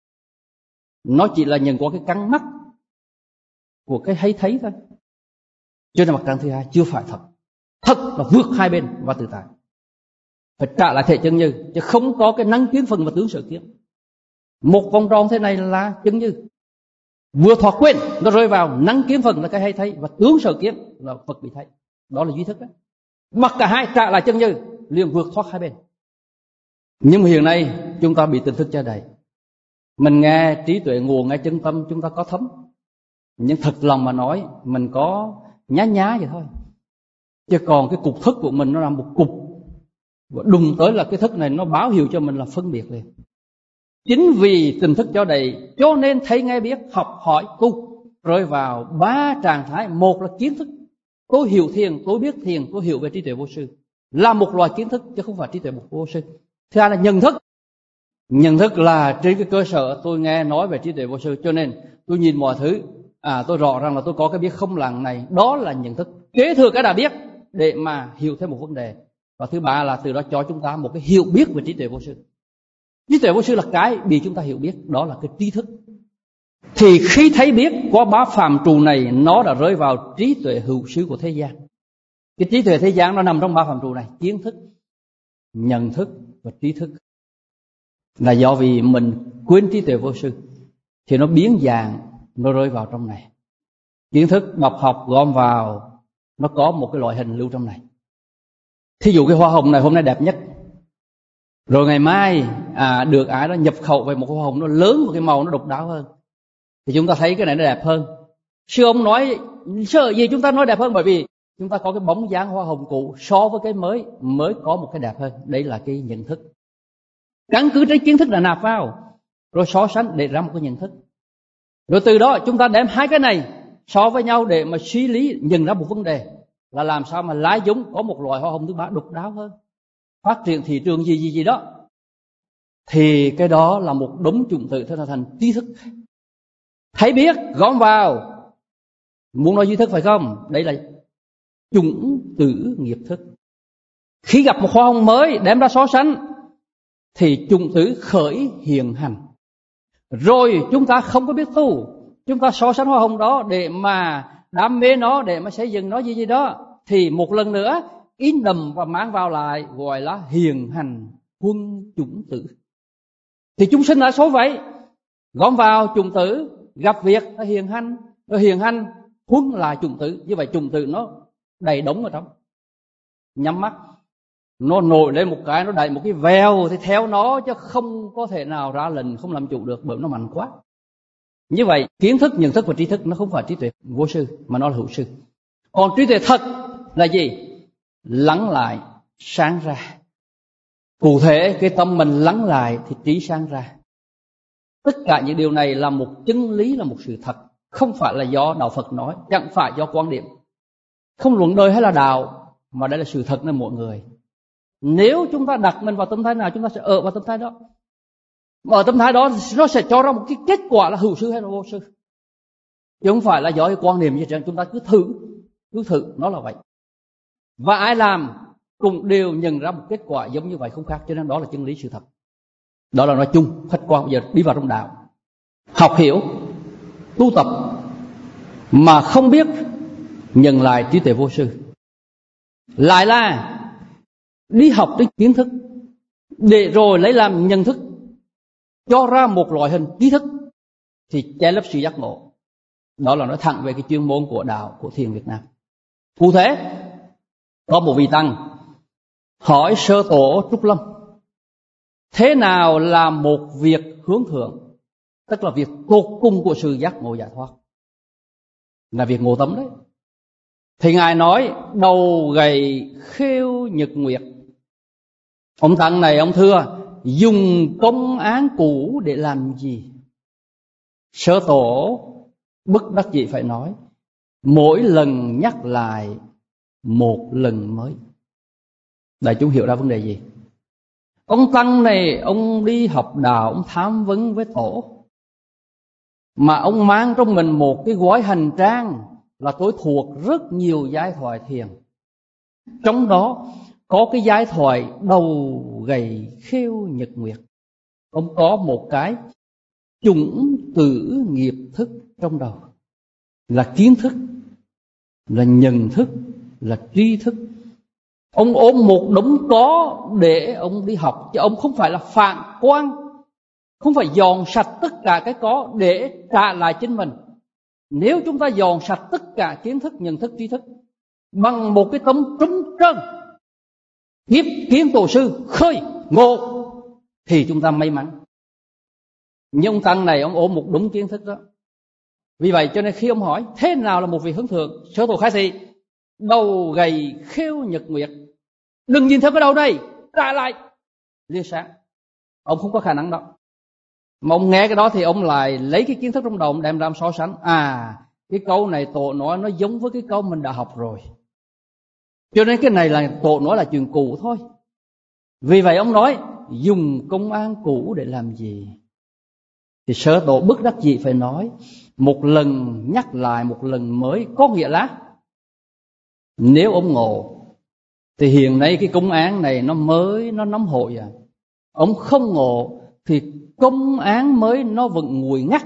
nó chỉ là nhận qua cái căng mắt của cái hay thấy thôi, cho nên mặt trăng thứ hai chưa phải thật. Thật là vượt hai bên và tự tại, phải trả lại thể chân như, chứ không có cái năng kiến phần và tướng sở kiến. Một vòng tròn thế này là chân như, vừa thoát quên nó rơi vào năng kiến phần là cái hay thấy, và tướng sở kiến là vật bị thấy. Đó là duy thức đấy. Mặc cả hai trả lại chân như, liền vượt thoát hai bên. Nhưng mà hiện nay chúng ta bị tình thức che đậy. Mình nghe trí tuệ nguồn, nghe chân tâm chúng ta có thấm, nhưng thật lòng mà nói mình có nhá vậy thôi. Chứ còn cái cục thức của mình nó là một cục, và đùng tới là cái thức này nó báo hiệu cho mình là phân biệt liền. Chính vì tình thức cho đầy, cho nên thấy nghe biết, học hỏi tu, rơi vào ba trạng thái. Một là kiến thức, tôi hiểu thiền, tôi biết thiền, tôi hiểu về trí tuệ vô sư, là một loài kiến thức chứ không phải trí tuệ vô sư. Thứ hai là nhận thức. Nhận thức là trên cái cơ sở tôi nghe nói về trí tuệ vô sư, cho nên tôi nhìn mọi thứ, tôi rõ rằng là tôi có cái biết không lặng này, đó là nhận thức. Kế thừa cái đã biết để mà hiểu thêm một vấn đề. Và thứ ba là từ đó cho chúng ta một cái hiểu biết về trí tuệ vô sư. Trí tuệ vô sư là cái bị chúng ta hiểu biết, đó là cái trí thức. Thì khi thấy biết qua ba phạm trù này, nó đã rơi vào trí tuệ hữu sư của thế gian. Cái trí tuệ thế gian nó nằm trong ba phạm trù này: kiến thức, nhận thức và trí thức. Là do vì mình quên trí tuệ vô sư thì nó biến dạng, nó rơi vào trong này. Kiến thức đọc học gom vào, nó có một cái loại hình lưu trong này. Thí dụ cái hoa hồng này hôm nay đẹp nhất, rồi ngày mai được ai đó nhập khẩu về một hoa hồng nó lớn và cái màu nó độc đáo hơn, thì chúng ta thấy cái này nó đẹp hơn. Sư ông nói sợ gì chúng ta nói đẹp hơn? Bởi vì chúng ta có cái bóng dáng hoa hồng cũ so với cái mới có một cái đẹp hơn. Đấy là cái nhận thức. Căn cứ trên kiến thức là nạp vào, rồi so sánh để ra một cái nhận thức. Rồi từ đó chúng ta đem hai cái này so với nhau để mà suy lý nhận ra một vấn đề là làm sao mà lá giống có một loại hoa hồng thứ ba độc đáo hơn, phát triển thị trường gì đó. Thì cái đó là một đống chủng tử thế là thành trí thức. Thấy biết gom vào, muốn nói duy thức phải không? Đấy là chủng tử nghiệp thức. Khi gặp một hoa hồng mới đem ra so sánh thì chủng tử khởi hiện hành. Rồi chúng ta không có biết tu, chúng ta so sánh hoa hồng đó để mà đam mê nó, để mà xây dựng nó gì đó, thì một lần nữa in đầm và mang vào lại gọi là hiện hành huân chủng tử. Thì chúng sinh là số vậy, gom vào chủng tử, gặp việc là hiện hành, rồi hiện hành huân là chủng tử. Như vậy chủng tử nó đầy đống ở trong. Nhắm mắt, nó nổi lên một cái, nó đầy một cái vèo thì theo nó, chứ không có thể nào ra lệnh, không làm chủ được bởi nó mạnh quá. Như vậy kiến thức, nhận thức và trí thức nó không phải trí tuệ vô sư mà nó là hữu sư. Còn trí tuệ thật là gì? Lắng lại, sáng ra. Cụ thể cái tâm mình lắng lại thì trí sáng ra. Tất cả những điều này là một chân lý, là một sự thật, không phải là do đạo Phật nói, chẳng phải do quan điểm, không luận đời hay là đạo, mà đây là sự thật nên mọi người. Nếu chúng ta đặt mình vào tâm thái nào, chúng ta sẽ ở vào tâm thái đó. Mà ở tâm thái đó nó sẽ cho ra một cái kết quả là hữu sư hay là vô sư, chứ không phải là do cái quan niệm gì hết. Chúng ta cứ thử, nó là vậy. Và ai làm cũng đều nhận ra một kết quả giống như vậy, không khác. Cho nên đó là chân lý sự thật. Đó là nói chung, khách quan. Bây giờ đi vào trong đạo, học hiểu, tu tập mà không biết nhận lại trí tuệ vô sư, lại là đi học đến kiến thức để rồi lấy làm nhận thức, cho ra một loại hình trí thức, thì che lấp sự giác ngộ. Đó là nói thẳng về cái chuyên môn của đạo, của thiền Việt Nam. Cụ thể, có một vị tăng hỏi Sơ Tổ Trúc Lâm, thế nào là một việc hướng thượng, tức là việc tột cùng của sự giác ngộ giải thoát, là việc ngộ tấm đấy. Thì Ngài nói đầu gầy khêu nhật nguyệt. Ông tăng này ông thưa, dùng công án cũ để làm gì? Sơ Tổ bất đắc dĩ phải nói, mỗi lần nhắc lại một lần mới. Đại chúng hiểu ra vấn đề gì? Ông tăng này ông đi học đạo, ông tham vấn với Tổ, mà ông mang trong mình một cái gói hành trang là tôi thuộc rất nhiều giai thoại thiền. Trong đó có cái giai thoại đầu gầy khêu nhật nguyệt. Ông có một cái chủng tử nghiệp thức trong đầu, là kiến thức, là nhận thức, là tri thức. Ông ôm một đống có để ông đi học, chứ ông không phải là phản quan, không phải dọn sạch tất cả cái có để trả lại chính mình. Nếu chúng ta dọn sạch tất cả kiến thức, nhận thức, tri thức bằng một cái tấm trống trơn, tiếp kiến tổ sư khơi ngộ, thì chúng ta may mắn. Nhưng ông tăng này ông ôm một đống kiến thức đó. Vì vậy cho nên khi ông hỏi thế nào là một vị hướng thượng, Sơ Tổ khai thị đầu gầy khêu nhật nguyệt. Đừng nhìn theo cái đầu này, trả lại liên sáng. Ông không có khả năng đó. Mà ông nghe cái đó thì ông lại lấy cái kiến thức trong đầu, ông đem ra so sánh. Cái câu này Tổ nói nó giống với cái câu mình đã học rồi, cho nên cái này là Tổ nói là chuyện cũ thôi. Vì vậy ông nói dùng công án cũ để làm gì? Thì Sơ Tổ bất đắc dĩ phải nói một lần nhắc lại một lần mới. Có nghĩa là nếu ông ngộ thì hiện nay cái công án này nó mới, nó nóng hổi Ông không ngộ thì công án mới nó vẫn nguội ngắt.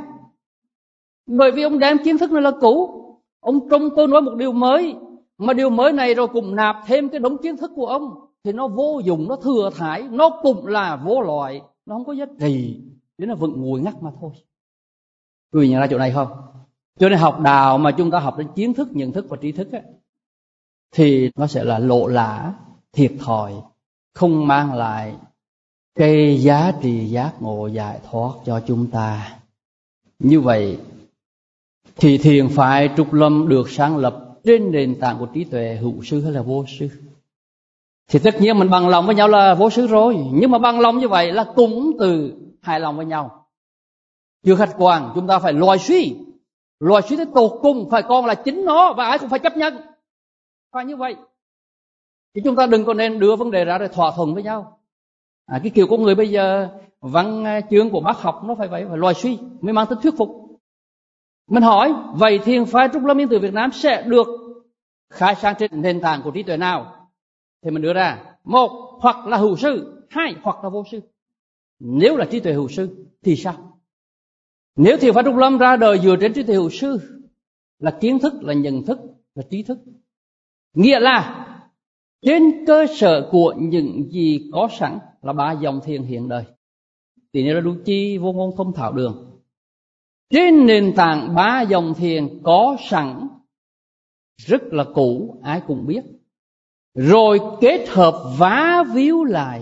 Bởi vì ông đem kiến thức này là cũ. Ông trông tôi nói một điều mới, mà điều mới này rồi cũng nạp thêm cái đống kiến thức của ông. thì nó vô dụng, nó thừa thải, nó cũng là vô loại, nó không có giá trị, để nó vẫn ngồi ngắt mà thôi. Quý vị nhận ra chỗ này không? Cho nên học đạo mà chúng ta học đến kiến thức, nhận thức và trí thức á, thì nó sẽ là lộ lã, thiệt thòi, không mang lại cái giá trị giác ngộ giải thoát cho chúng ta. Như vậy thì thiền phái Trúc Lâm được sáng lập trên nền tảng của trí tuệ hữu sư hay là vô sư? Thì tất nhiên mình bằng lòng với nhau là vô sư rồi, nhưng mà bằng lòng như vậy là cũng từ hài lòng với nhau. Chưa khách quan, chúng ta phải loài suy tới tột cùng, phải con là chính nó và ai cũng phải chấp nhận. Phải như vậy. Thì chúng ta đừng có nên đưa vấn đề ra để thỏa thuận với nhau. Cái kiểu của người bây giờ văn chương của bác học nó phải vậy, phải loài suy mới mang tính thuyết phục. Mình hỏi, vậy thiền phái Trúc Lâm Yên Tử Việt Nam sẽ được khai sáng trên nền tảng của trí tuệ nào? Thì mình đưa ra, một, hoặc là hữu sư, hai, hoặc là vô sư. Nếu là trí tuệ hữu sư thì sao? Nếu thiền phái Trúc Lâm ra đời dựa trên trí tuệ hữu sư, là kiến thức, là nhận thức, là trí thức, nghĩa là trên cơ sở của những gì có sẵn là ba dòng thiền hiện đời. Tỷ như là đu chi, vô ngôn, thông thảo đường. Trên nền tảng ba dòng thiền có sẵn, rất là cũ, ai cũng biết, rồi kết hợp vá víu lại,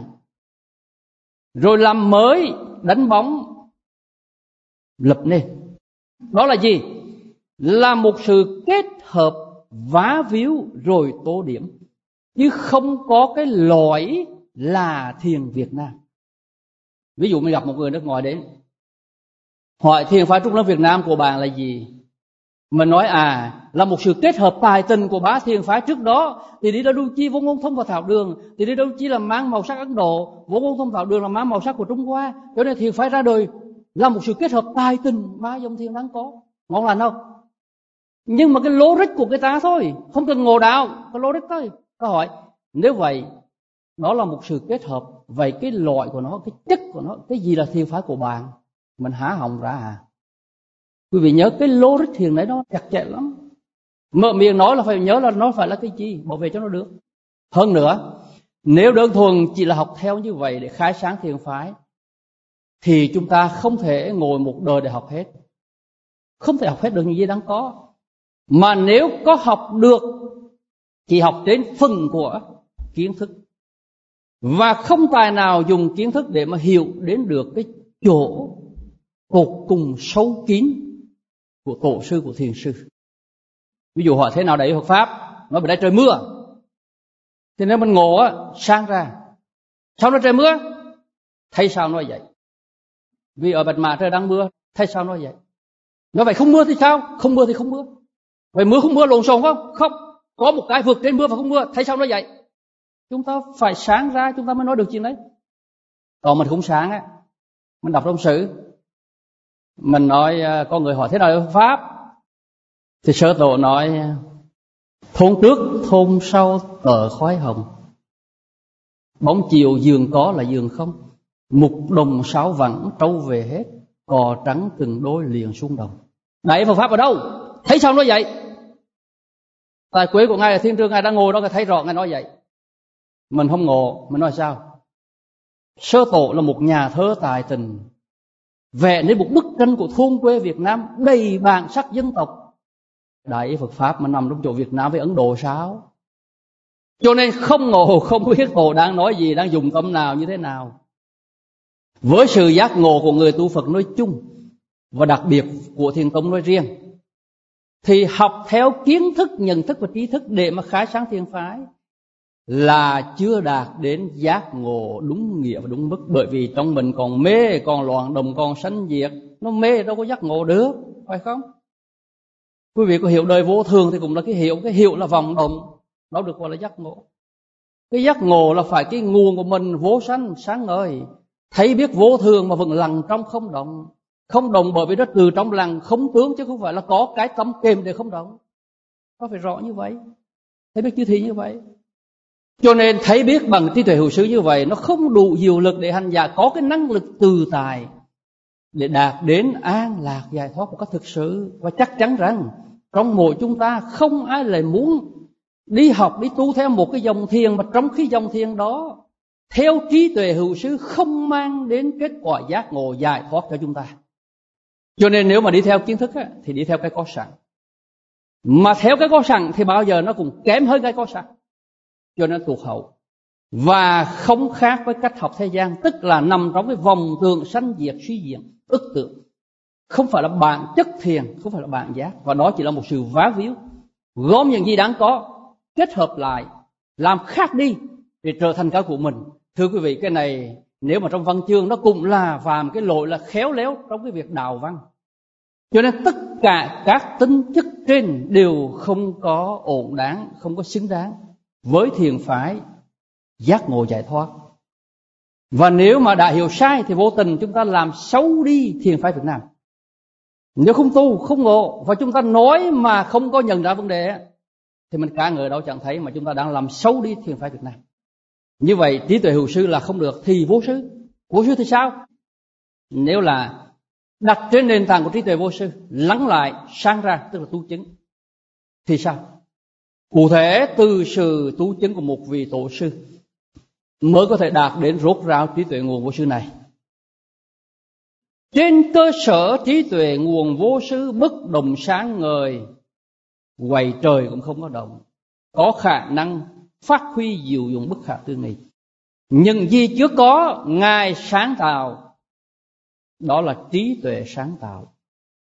rồi làm mới, đánh bóng, lập nên. Đó là gì? Là một sự kết hợp vá víu rồi tô điểm, chứ không có cái loại là thiền Việt Nam. Ví dụ mình gặp một người nước ngoài đến hỏi thiền phái Trúc Lâm Việt Nam của bạn là gì? Mình nói là một sự kết hợp tài tình của ba thiền phái trước đó. Thì đi đâu đu chi, vô ngôn, thông và thảo đường, thì đi đâu chi là mang màu sắc Ấn Độ, vô ngôn, thông, thảo đường là mang màu sắc của Trung Hoa. Cho nên thiền phái ra đời là một sự kết hợp tài tình ba dòng thiền đáng có. Ngon lành không? Nhưng mà cái logic của người ta thôi, không cần ngộ đạo, cái logic thôi. Câu hỏi, nếu vậy nó là một sự kết hợp, vậy cái loại của nó, cái chất của nó, cái gì là thiền phái của bạn? Mình há họng ra Quý vị nhớ cái logic thiền đấy nó chặt chẽ lắm. Mở miệng nói là phải nhớ là nó phải là cái gì, bảo vệ cho nó được. Hơn nữa, nếu đơn thuần chỉ là học theo như vậy để khai sáng thiền phái, thì chúng ta không thể ngồi một đời để học hết. Không thể học hết được những gì đáng có. Mà nếu có học được, chỉ học đến phần của kiến thức, và không tài nào dùng kiến thức để mà hiểu đến được cái chỗ tột cùng sâu kín của tổ sư, của thiền sư. Ví dụ họ thế nào đấy Phật Pháp, nói về đây trời mưa, thì nếu mình ngộ sang ra, sao nó trời mưa? Thấy sao nói vậy? Vì ở Bạch Mã trời đang mưa, thấy sao nói vậy? Nói vậy không mưa thì sao? Không mưa thì không mưa. Vậy mưa không mưa lộn xộn không? Không, có một cái vượt trên mưa và không mưa, thấy sao nói vậy? Chúng ta phải sáng ra chúng ta mới nói được chuyện đấy. Còn mình không sáng mình đọc trong sử, mình nói con người hỏi thế nào Phật Pháp, thì Sơ Tổ nói thôn trước thôn sau tờ khói hồng, bóng chiều giường có là giường không, mục đồng sáo vẳng trâu về hết, cò trắng từng đôi liền xuống đồng. Đấy, Phật Pháp ở đâu? Thấy sao nói vậy? Tại quế của Ngài là Thiên Trương, Ngài đang ngồi đó, Ngài thấy rõ Ngài nói vậy. Mình không ngộ, mình nói sao? Sơ Tổ là một nhà thơ tài tình, vẽ nên một bức tranh của thôn quê Việt Nam đầy bản sắc dân tộc. Đại Phật Pháp mà nằm trong chỗ Việt Nam với Ấn Độ sao? Cho nên không ngộ, không biết Tổ đang nói gì, đang dùng tâm nào như thế nào. Với sự giác ngộ của người tu Phật nói chung và đặc biệt của Thiền tông nói riêng, thì học theo kiến thức, nhận thức và trí thức để mà khai sáng thiền phái là chưa đạt đến giác ngộ đúng nghĩa và đúng mức. Bởi vì trong mình còn mê, còn loạn động, còn sanh diệt, nó mê đâu có giác ngộ được, phải không? Quý vị có hiểu đời vô thường thì cũng là cái hiệu là vọng động, đó được gọi là giác ngộ. Cái giác ngộ là phải cái nguồn của mình vô sanh, sáng ngời, thấy biết vô thường mà vẫn lặng trong không động. Không động bởi vì nó từ trong lặng không tướng, chứ không phải là có cái tâm kềm để không động. Nó phải rõ như vậy, thấy biết chư thị như vậy. Cho nên thấy biết bằng trí tuệ hữu sư như vậy, nó không đủ diệu lực để hành giả có cái năng lực tự tại để đạt đến an lạc giải thoát một cách thực sự. Và chắc chắn rằng trong mỗi chúng ta không ai lại muốn đi học, đi tu theo một cái dòng thiền, mà trong khi dòng thiền đó theo trí tuệ hữu sư không mang đến kết quả giác ngộ giải thoát cho chúng ta. Cho nên nếu mà đi theo kiến thức á, thì đi theo cái có sẵn. Mà theo cái có sẵn thì bao giờ nó cũng kém hơn cái có sẵn, cho nên tụt hậu. Và không khác với cách học thế gian, tức là nằm trong cái vòng tượng sanh diệt suy diễn, ức tượng. Không phải là bản chất thiền, không phải là bản giác. Và đó chỉ là một sự vá víu, gom những gì đáng có, kết hợp lại, làm khác đi để trở thành cái của mình. Thưa quý vị, cái này nếu mà trong văn chương nó cũng là phạm cái lỗi là khéo léo trong cái việc đào văn. Cho nên tất cả các tính chất trên đều không có ổn đáng, không có xứng đáng với thiền phái giác ngộ giải thoát. Và nếu mà đã hiểu sai thì vô tình chúng ta làm xấu đi thiền phái Việt Nam. Nếu không tu, không ngộ và chúng ta nói mà không có nhận ra vấn đề thì mình cả người đâu chẳng thấy, mà chúng ta đang làm xấu đi thiền phái Việt Nam. Như vậy trí tuệ hữu sư là không được. Thì vô sư thì sao? Nếu là đặt trên nền tảng của trí tuệ vô sư, lắng lại, sang ra, tức là tu chứng, thì sao? Cụ thể từ sự tu chứng của một vị tổ sư mới có thể đạt đến rốt ráo trí tuệ nguồn vô sư này. Trên cơ sở trí tuệ nguồn vô sư bất động sáng ngời, quầy trời cũng không có động, có khả năng phát huy diệu dụng bất khả tư nghị. Những gì chưa có Ngài sáng tạo, đó là trí tuệ sáng tạo.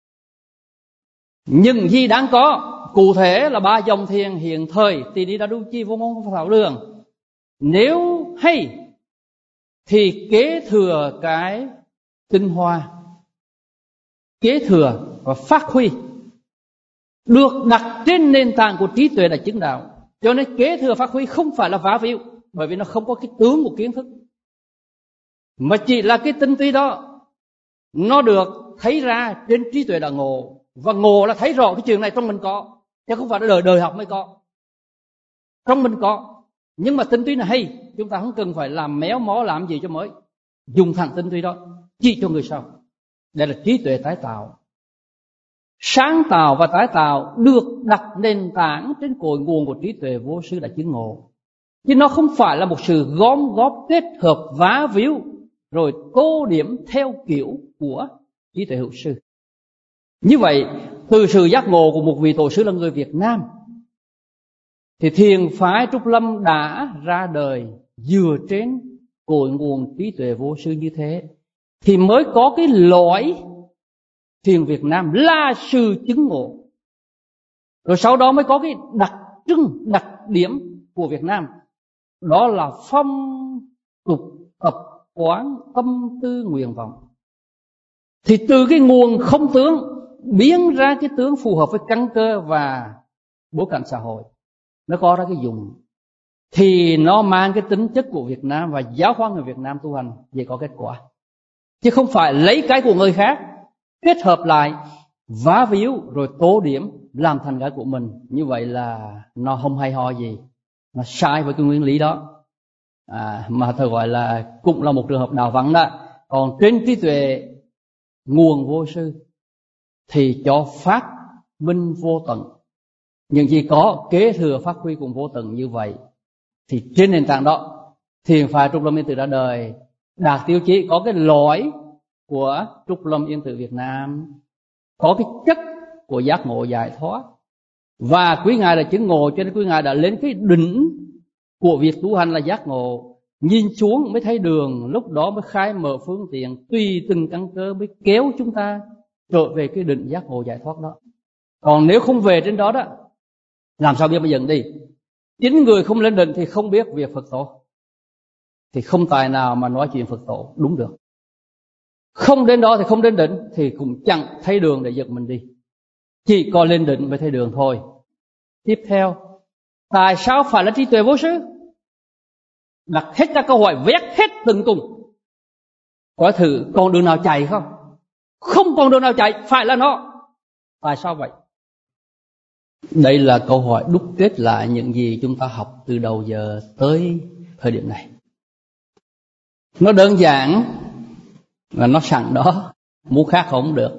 Những gì đáng có, cụ thể là ba dòng thiền hiện thời, Tỳ Ni Đa Du Chi, Vô Ngôn, Pháp Thảo Đường. Nếu hay thì kế thừa cái tinh hoa, kế thừa và phát huy được đặt trên nền tảng của trí tuệ là chứng đạo. Cho nên kế thừa phát huy không phải là vá víu, bởi vì nó không có cái tướng của kiến thức, mà chỉ là cái tinh túy đó nó được thấy ra trên trí tuệ đã ngộ. Và ngộ là thấy rõ cái chuyện này trong mình có, chứ không phải là đời học mới có. Trong mình có, nhưng mà tinh túy này hay, chúng ta không cần phải làm méo mó làm gì cho mới, dùng thẳng tinh túy đó chỉ cho người sau. Đây là trí tuệ tái tạo. Sáng tạo và tái tạo được đặt nền tảng trên cội nguồn của trí tuệ vô sư đã chứng ngộ, chứ nó không phải là một sự gom góp kết hợp vá víu rồi tô điểm theo kiểu của trí tuệ hữu sư. Như vậy, từ sự giác ngộ của một vị tổ sư là người Việt Nam, thì thiền phái Trúc Lâm đã ra đời dựa trên cội nguồn trí tuệ vô sư như thế, thì mới có cái lõi thiền Việt Nam là sự chứng ngộ. Rồi sau đó mới có cái đặc trưng, đặc điểm của Việt Nam, đó là phong tục tập quán tâm tư nguyện vọng. Thì từ cái nguồn không tướng biến ra cái tướng phù hợp với căn cơ và bối cảnh xã hội, nó có ra cái dùng, thì nó mang cái tính chất của Việt Nam và giáo hóa người Việt Nam tu hành để có kết quả. Chứ không phải lấy cái của người khác kết hợp lại, vá víu rồi tố điểm làm thành cái của mình. Như vậy là nó không hay ho gì, nó sai với cái nguyên lý đó. Mà thầy gọi là cũng là một trường hợp đào vắng đó. Còn trên trí tuệ nguồn vô sư thì cho phát minh vô tận, những gì có kế thừa phát huy cùng vô tận. Như vậy thì trên nền tảng đó, thiền phái Trúc Lâm Yên Tử ra đời, đạt tiêu chí có cái lõi của Trúc Lâm Yên Tử Việt Nam, có cái chất của giác ngộ giải thoát. Và quý ngài là chứng ngộ, cho nên quý ngài đã lên cái đỉnh của việc tu hành là giác ngộ. Nhìn xuống mới thấy đường, lúc đó mới khai mở phương tiện, tùy từng căn cơ mới kéo chúng ta trở về cái đỉnh giác ngộ giải thoát đó. Còn nếu không về trên đó đó, làm sao biết mà dẫn đi? Chính người không lên đỉnh thì không biết việc Phật tổ, thì không tài nào mà nói chuyện Phật tổ đúng được. Không đến đó thì không đến đỉnh, thì cũng chẳng thấy đường để dẫn mình đi. Chỉ có lên đỉnh mới thấy đường thôi. Tiếp theo, tại sao phải là trí tuệ vô sư? Đặt hết các câu hỏi, vét hết từng cùng. Có thử còn đường nào chạy không? Không còn đường nào chạy, phải là nó. Tại sao vậy? Đây là câu hỏi đúc kết lại những gì chúng ta học từ đầu giờ tới thời điểm này. Nó đơn giản là nó sẵn đó, muốn khác không được,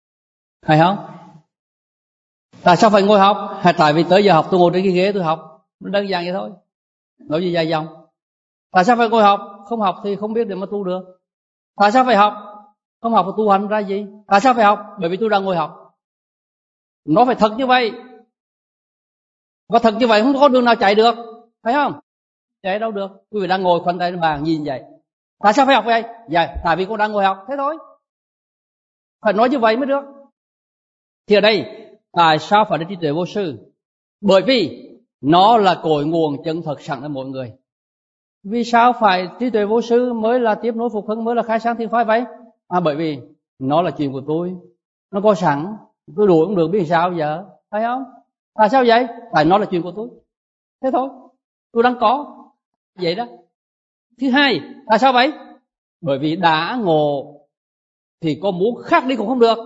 hay không? Tại sao phải ngồi học? Hay tại vì tới giờ học tôi ngồi trên cái ghế tôi học? Đơn giản vậy thôi. Nói gì dài dòng. Tại sao phải ngồi học? Không học thì không biết để mà tu được. Tại sao phải học? Không học thì tu hành ra gì? Tại sao phải học? Bởi vì tôi đang ngồi học. Nó phải thật như vậy. Và thật như vậy không có đường nào chạy được, phải không? Chạy đâu được. Quý vị đang ngồi khoanh tay lên bàn nhìn vậy. Tại sao phải học vậy? Dạ, tại vì con đang ngồi học, thế thôi. Phải nói như vậy mới được. Thì ở đây, tại sao phải đến trí tuệ vô sư? Bởi vì nó là cội nguồn chân thật sẵn ở mọi người. Vì sao phải trí tuệ vô sư mới là tiếp nối phục hưng, mới là khai sáng thiên phái vậy? Bởi vì nó là chuyện của tôi, nó có sẵn, tôi đuổi cũng được, biết sao giờ, phải không? Tại sao vậy? Tại nó là chuyện của tôi, thế thôi, tôi đang có vậy đó. Thứ hai, tại sao vậy? Bởi vì đã ngộ thì có muốn khác đi cũng không được.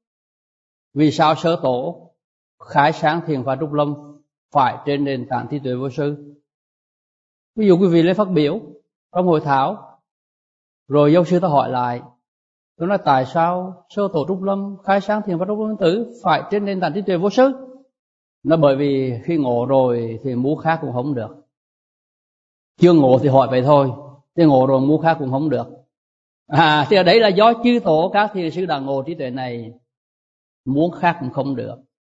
Vì sao sơ tổ khai sáng thiền phái Trúc Lâm phải trên nền tảng trí tuệ vô sư? Ví dụ quý vị lên phát biểu trong hội thảo, rồi giáo sư ta hỏi lại, tôi nói tại sao sơ tổ Trúc Lâm khai sáng thiền phái Trúc Lâm tử phải trên nền tảng trí tuệ vô sư? Nó bởi vì khi ngộ rồi thì muốn khác cũng không được. Chưa ngộ thì hỏi vậy thôi, chứ ngộ rồi muốn khác cũng không được. Thì ở đấy là do chư tổ các thiền sư đã ngộ trí tuệ này, muốn khác cũng không được.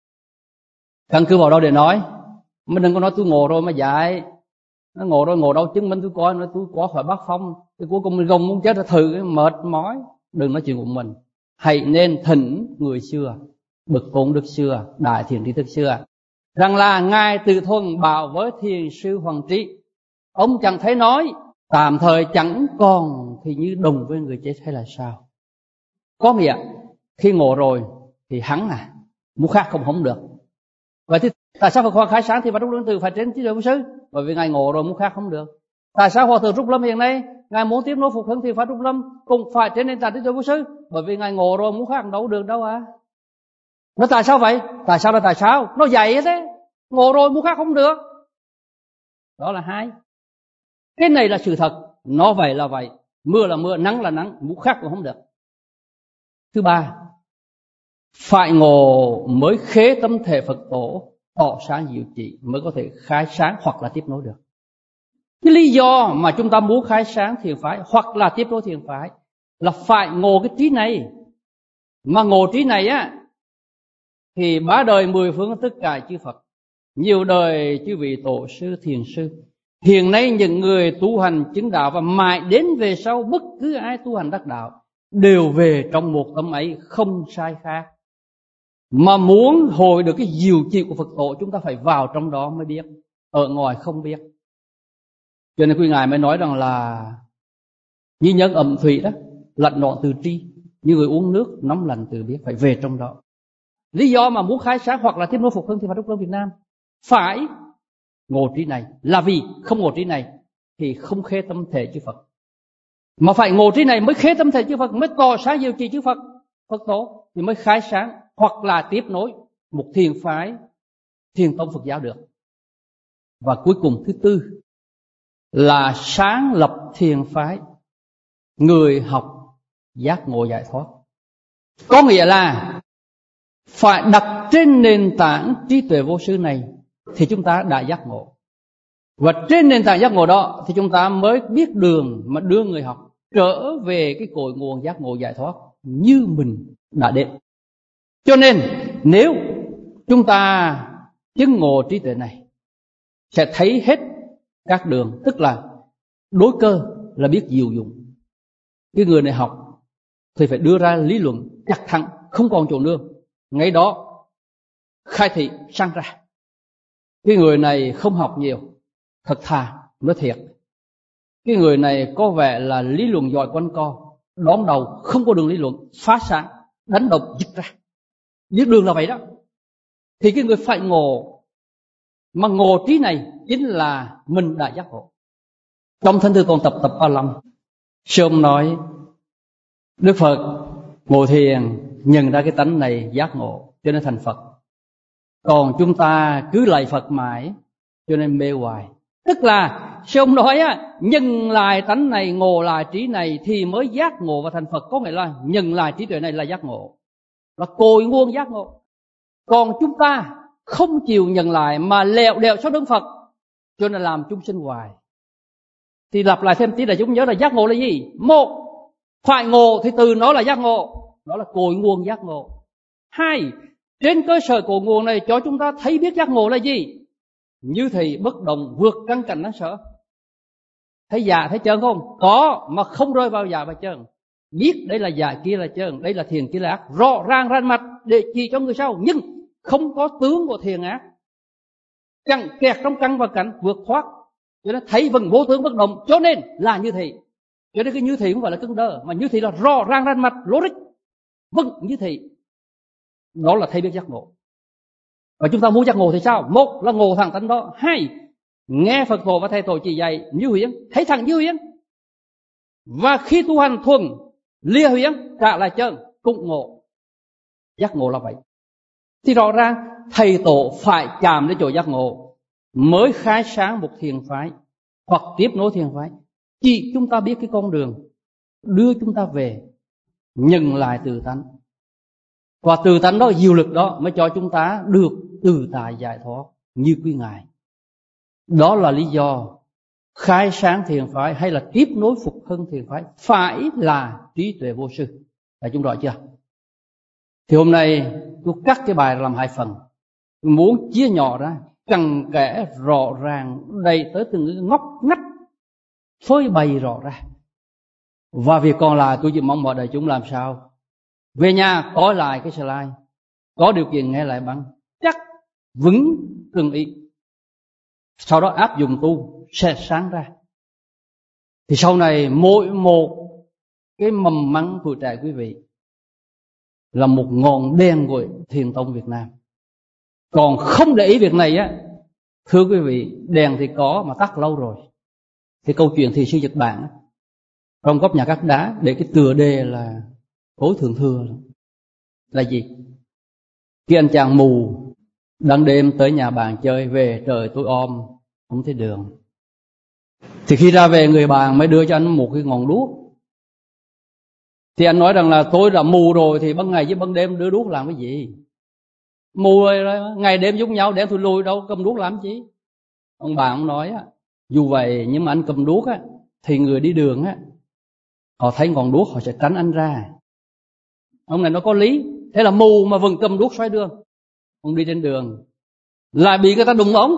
Căn cứ vào đâu để nói? Mình đừng có nói tôi ngộ rồi mà dạy. Nó ngộ rồi ngộ đâu chứng minh tôi coi, nói tôi qua khỏi bát phong, thì cuối cùng mình gồng muốn chết là thử mệt mỏi. Đừng nói chuyện của mình. Hãy nên thỉnh người xưa, bậc tôn đức xưa, đại thiền tri thức xưa, rằng là ngài Từ Thuần bảo với thiền sư Hoàng Trí, ông chẳng thấy nói tạm thời chẳng còn thì như đồng với người chết hay là sao? Có nghĩa khi ngộ rồi thì hắn muốn khác không được. Vậy thì tại sao Phật khai sáng thì Phật Trúc Lâm Tử phải trên trí tuệ vô sư? Bởi vì ngài ngộ rồi muốn khác không được. Tại sao Hòa thượng Trúc Lâm hiện nay ngài muốn tiếp nối phục hưng thì Phật Trúc Lâm cũng phải trên nền tảng trí tuệ vô sư? Bởi vì ngài ngộ rồi muốn khác đâu được đâu Nó tại sao vậy? Tại sao là tại sao? Nó vậy thế. Ngộ rồi muốn khác không được. Đó là hai. Cái này là sự thật, nó vậy là vậy, mưa là mưa, nắng là nắng, muốn khác cũng không được. Thứ ba, phải ngộ mới khế tâm thể Phật tổ, tỏ sáng diệu trị mới có thể khai sáng hoặc là tiếp nối được. Cái lý do mà chúng ta muốn khai sáng thiền phái hoặc là tiếp nối thiền phái là phải ngộ cái trí này. Mà ngộ trí này thì bá đời 10 phương tất cả chư Phật, nhiều đời chư vị tổ sư thiền sư, hiện nay những người tu hành chứng đạo và mãi đến về sau bất cứ ai tu hành đắc đạo đều về trong một tâm ấy, không sai khác. Mà muốn hồi được cái diệu trị của Phật tổ, chúng ta phải vào trong đó mới biết, ở ngoài không biết. Cho nên quý ngài mới nói rằng là như nhân ẩm thủy đó, lạnh nọn từ tri, như người uống nước nóng lạnh từ biết, phải về trong đó. Lý do mà muốn khai sáng hoặc là tiếp nối phục hưng thì Phật Trúc Lâm Việt Nam phải ngộ trí này là vì không ngộ trí này thì không khế tâm thể chư Phật. Mà phải ngộ trí này mới khế tâm thể chư Phật, mới tỏ sáng diệu trì chư Phật, Phật tổ thì mới khai sáng hoặc là tiếp nối một thiền phái, thiền tông Phật giáo được. Và cuối cùng thứ tư là sáng lập thiền phái, người học giác ngộ giải thoát. Có nghĩa là phải đặt trên nền tảng trí tuệ vô sư này thì chúng ta đã giác ngộ. Và trên nền tảng giác ngộ đó thì chúng ta mới biết đường mà đưa người học trở về cái cội nguồn giác ngộ giải thoát như mình đã đến. Cho nên nếu chúng ta chứng ngộ trí tuệ này sẽ thấy hết các đường, tức là đối cơ là biết diệu dụng. Cái người này học thì phải đưa ra lý luận chắc thắng, không còn chỗ nương, ngay đó khai thị sang ra. Cái người này không học nhiều, thật thà, nói thiệt. Cái người này có vẻ là lý luận giỏi quanh co, đón đầu không có đường lý luận, phá sáng, đánh độc giật ra. Biết đường là vậy đó. Thì cái người phải ngộ, mà ngộ trí này chính là mình đã giác ngộ. Trong Thánh Thư Tôn tập 35, sư ông nói Đức Phật ngộ thiền nhận ra cái tánh này giác ngộ cho nên thành Phật. Còn chúng ta cứ lạy Phật mãi cho nên mê hoài. Tức là sư ông nói nhận lại tánh này, ngộ lại trí này thì mới giác ngộ và thành Phật. Có nghĩa là nhận lại trí tuệ này là giác ngộ, là cội nguồn giác ngộ. Còn chúng ta không chịu nhận lại mà lẹo đẹo sau lưng Phật cho nên làm chúng sinh hoài. Thì lặp lại thêm tí là chúng nhớ là giác ngộ là gì? Một, phải ngộ thì từ nó là giác ngộ, đó là cội nguồn giác ngộ. Hai, trên cơ sở cội nguồn này cho chúng ta thấy biết giác ngộ là gì? Như thì bất động vượt căn cảnh đáng sợ. Thấy già thấy trơn không? Có, mà không rơi vào già và trơn. Biết đây là già kia là trơn, đây là thiền kia là ác, rõ ràng rành mạch để chỉ cho người sau. Nhưng không có tướng của thiền ác, chẳng kẹt trong căn và cảnh vượt thoát, cho nên thấy vẫn vô tướng bất động, cho nên là như thị. Cho nên cái như thị không phải là cứng đơ, mà như thị là rõ ràng rành mạch, logic, vâng như thị. Đó là thấy biết giác ngộ. Và chúng ta muốn giác ngộ thì sao? Một là ngộ thẳng tánh đó. Hai, nghe Phật tổ và thầy tổ chỉ dạy như huyễn, thấy thẳng như huyễn. Và khi tu hành thuần lìa huyễn trả lại chân cũng ngộ. Giác ngộ là vậy. Thì rõ ràng thầy tổ phải chạm đến chỗ giác ngộ mới khai sáng một thiền phái hoặc tiếp nối thiền phái. Chỉ chúng ta biết cái con đường đưa chúng ta về nhận lại tự tánh, và tự tánh đó, diệu lực đó mới cho chúng ta được tự tại giải thoát như quý ngài. Đó là lý do khai sáng thiền phái hay là tiếp nối phục hưng thiền phái phải là trí tuệ vô sư. Là chúng rõ chưa? Thì hôm nay tôi cắt cái bài làm hai phần, muốn chia nhỏ ra cặn kẽ rõ ràng, đầy tới từng ngóc ngách, phơi bày rõ ra. Và việc còn lại tôi chỉ mong mọi đại chúng làm sao về nhà coi lại cái slide, có điều kiện nghe lại bằng chắc vững từng ý, sau đó áp dụng tu sẽ sáng ra. Thì sau này mỗi một cái mầm măng tuổi trẻ quý vị là một ngọn đèn của thiền tông Việt Nam. Còn không để ý việc này á, thưa quý vị, đèn thì có mà tắt lâu rồi. Cái câu chuyện thì sư Nhật Bản trong góc nhà cắt đá để cái tựa đề là tối thượng thừa là gì? Cái anh chàng mù đang đêm tới nhà bạn chơi, về trời tối om không thấy đường. Thì khi ra về, người bạn mới đưa cho anh một cái ngọn đuốc. Thì anh nói rằng là tôi đã mù rồi thì ban ngày với ban đêm đưa đuốc làm cái gì? Mù rồi, ngày đêm giống nhau, đen thui lùi đâu cầm đuốc làm gì? Ông bạn ông nói á, dù vậy nhưng mà anh cầm đuốc á thì người đi đường á, họ thấy ngọn đuốc họ sẽ tránh anh ra. Ông này nó có lý. Thế là mù mà vẫn cầm đuốc xoay đường. Ông đi trên đường lại bị người ta đụng ông.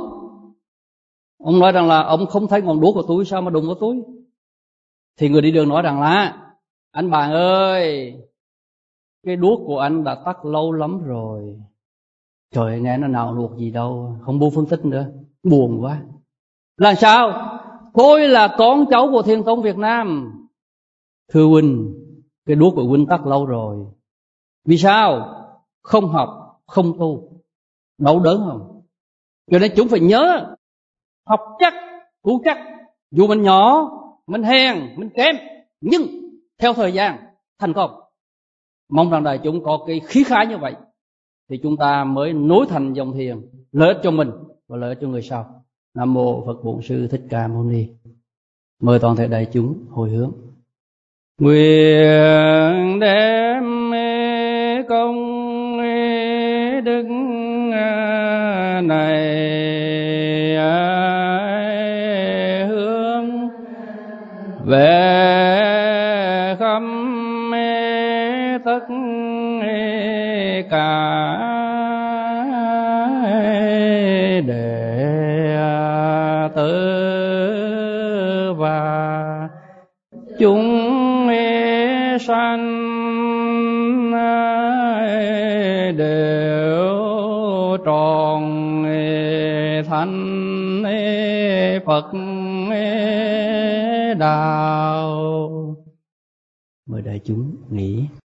Ông nói rằng là ông không thấy ngọn đuốc của tôi, sao mà đụng vào tôi? Thì người đi đường nói rằng là anh bạn ơi, cái đuốc của anh đã tắt lâu lắm rồi. Trời, nghe nó nào luộc gì đâu, không bu phân tích nữa, buồn quá. Là sao? Tôi là con cháu của Thiền tông Việt Nam. Thưa huynh, cái đuốc của huynh tắt lâu rồi. Vì sao? Không học, không tu, đau đớn không? Cho nên chúng phải nhớ, học chắc, tu chắc. Dù mình nhỏ, mình hèn, mình kém, nhưng theo thời gian thành công. Mong rằng đại chúng có cái khí khái như vậy thì chúng ta mới nối thành dòng thiền, lợi ích cho mình và lợi ích cho người sau. Nam mô Phật Bổn Sư Thích Ca Mâu Ni. Mời toàn thể đại chúng hồi hướng. Nguyện đem công đức này hướng về khắp tất cả đệ tử và chúng sanh đều tròn thành Phật đạo. Mời đại chúng nghỉ.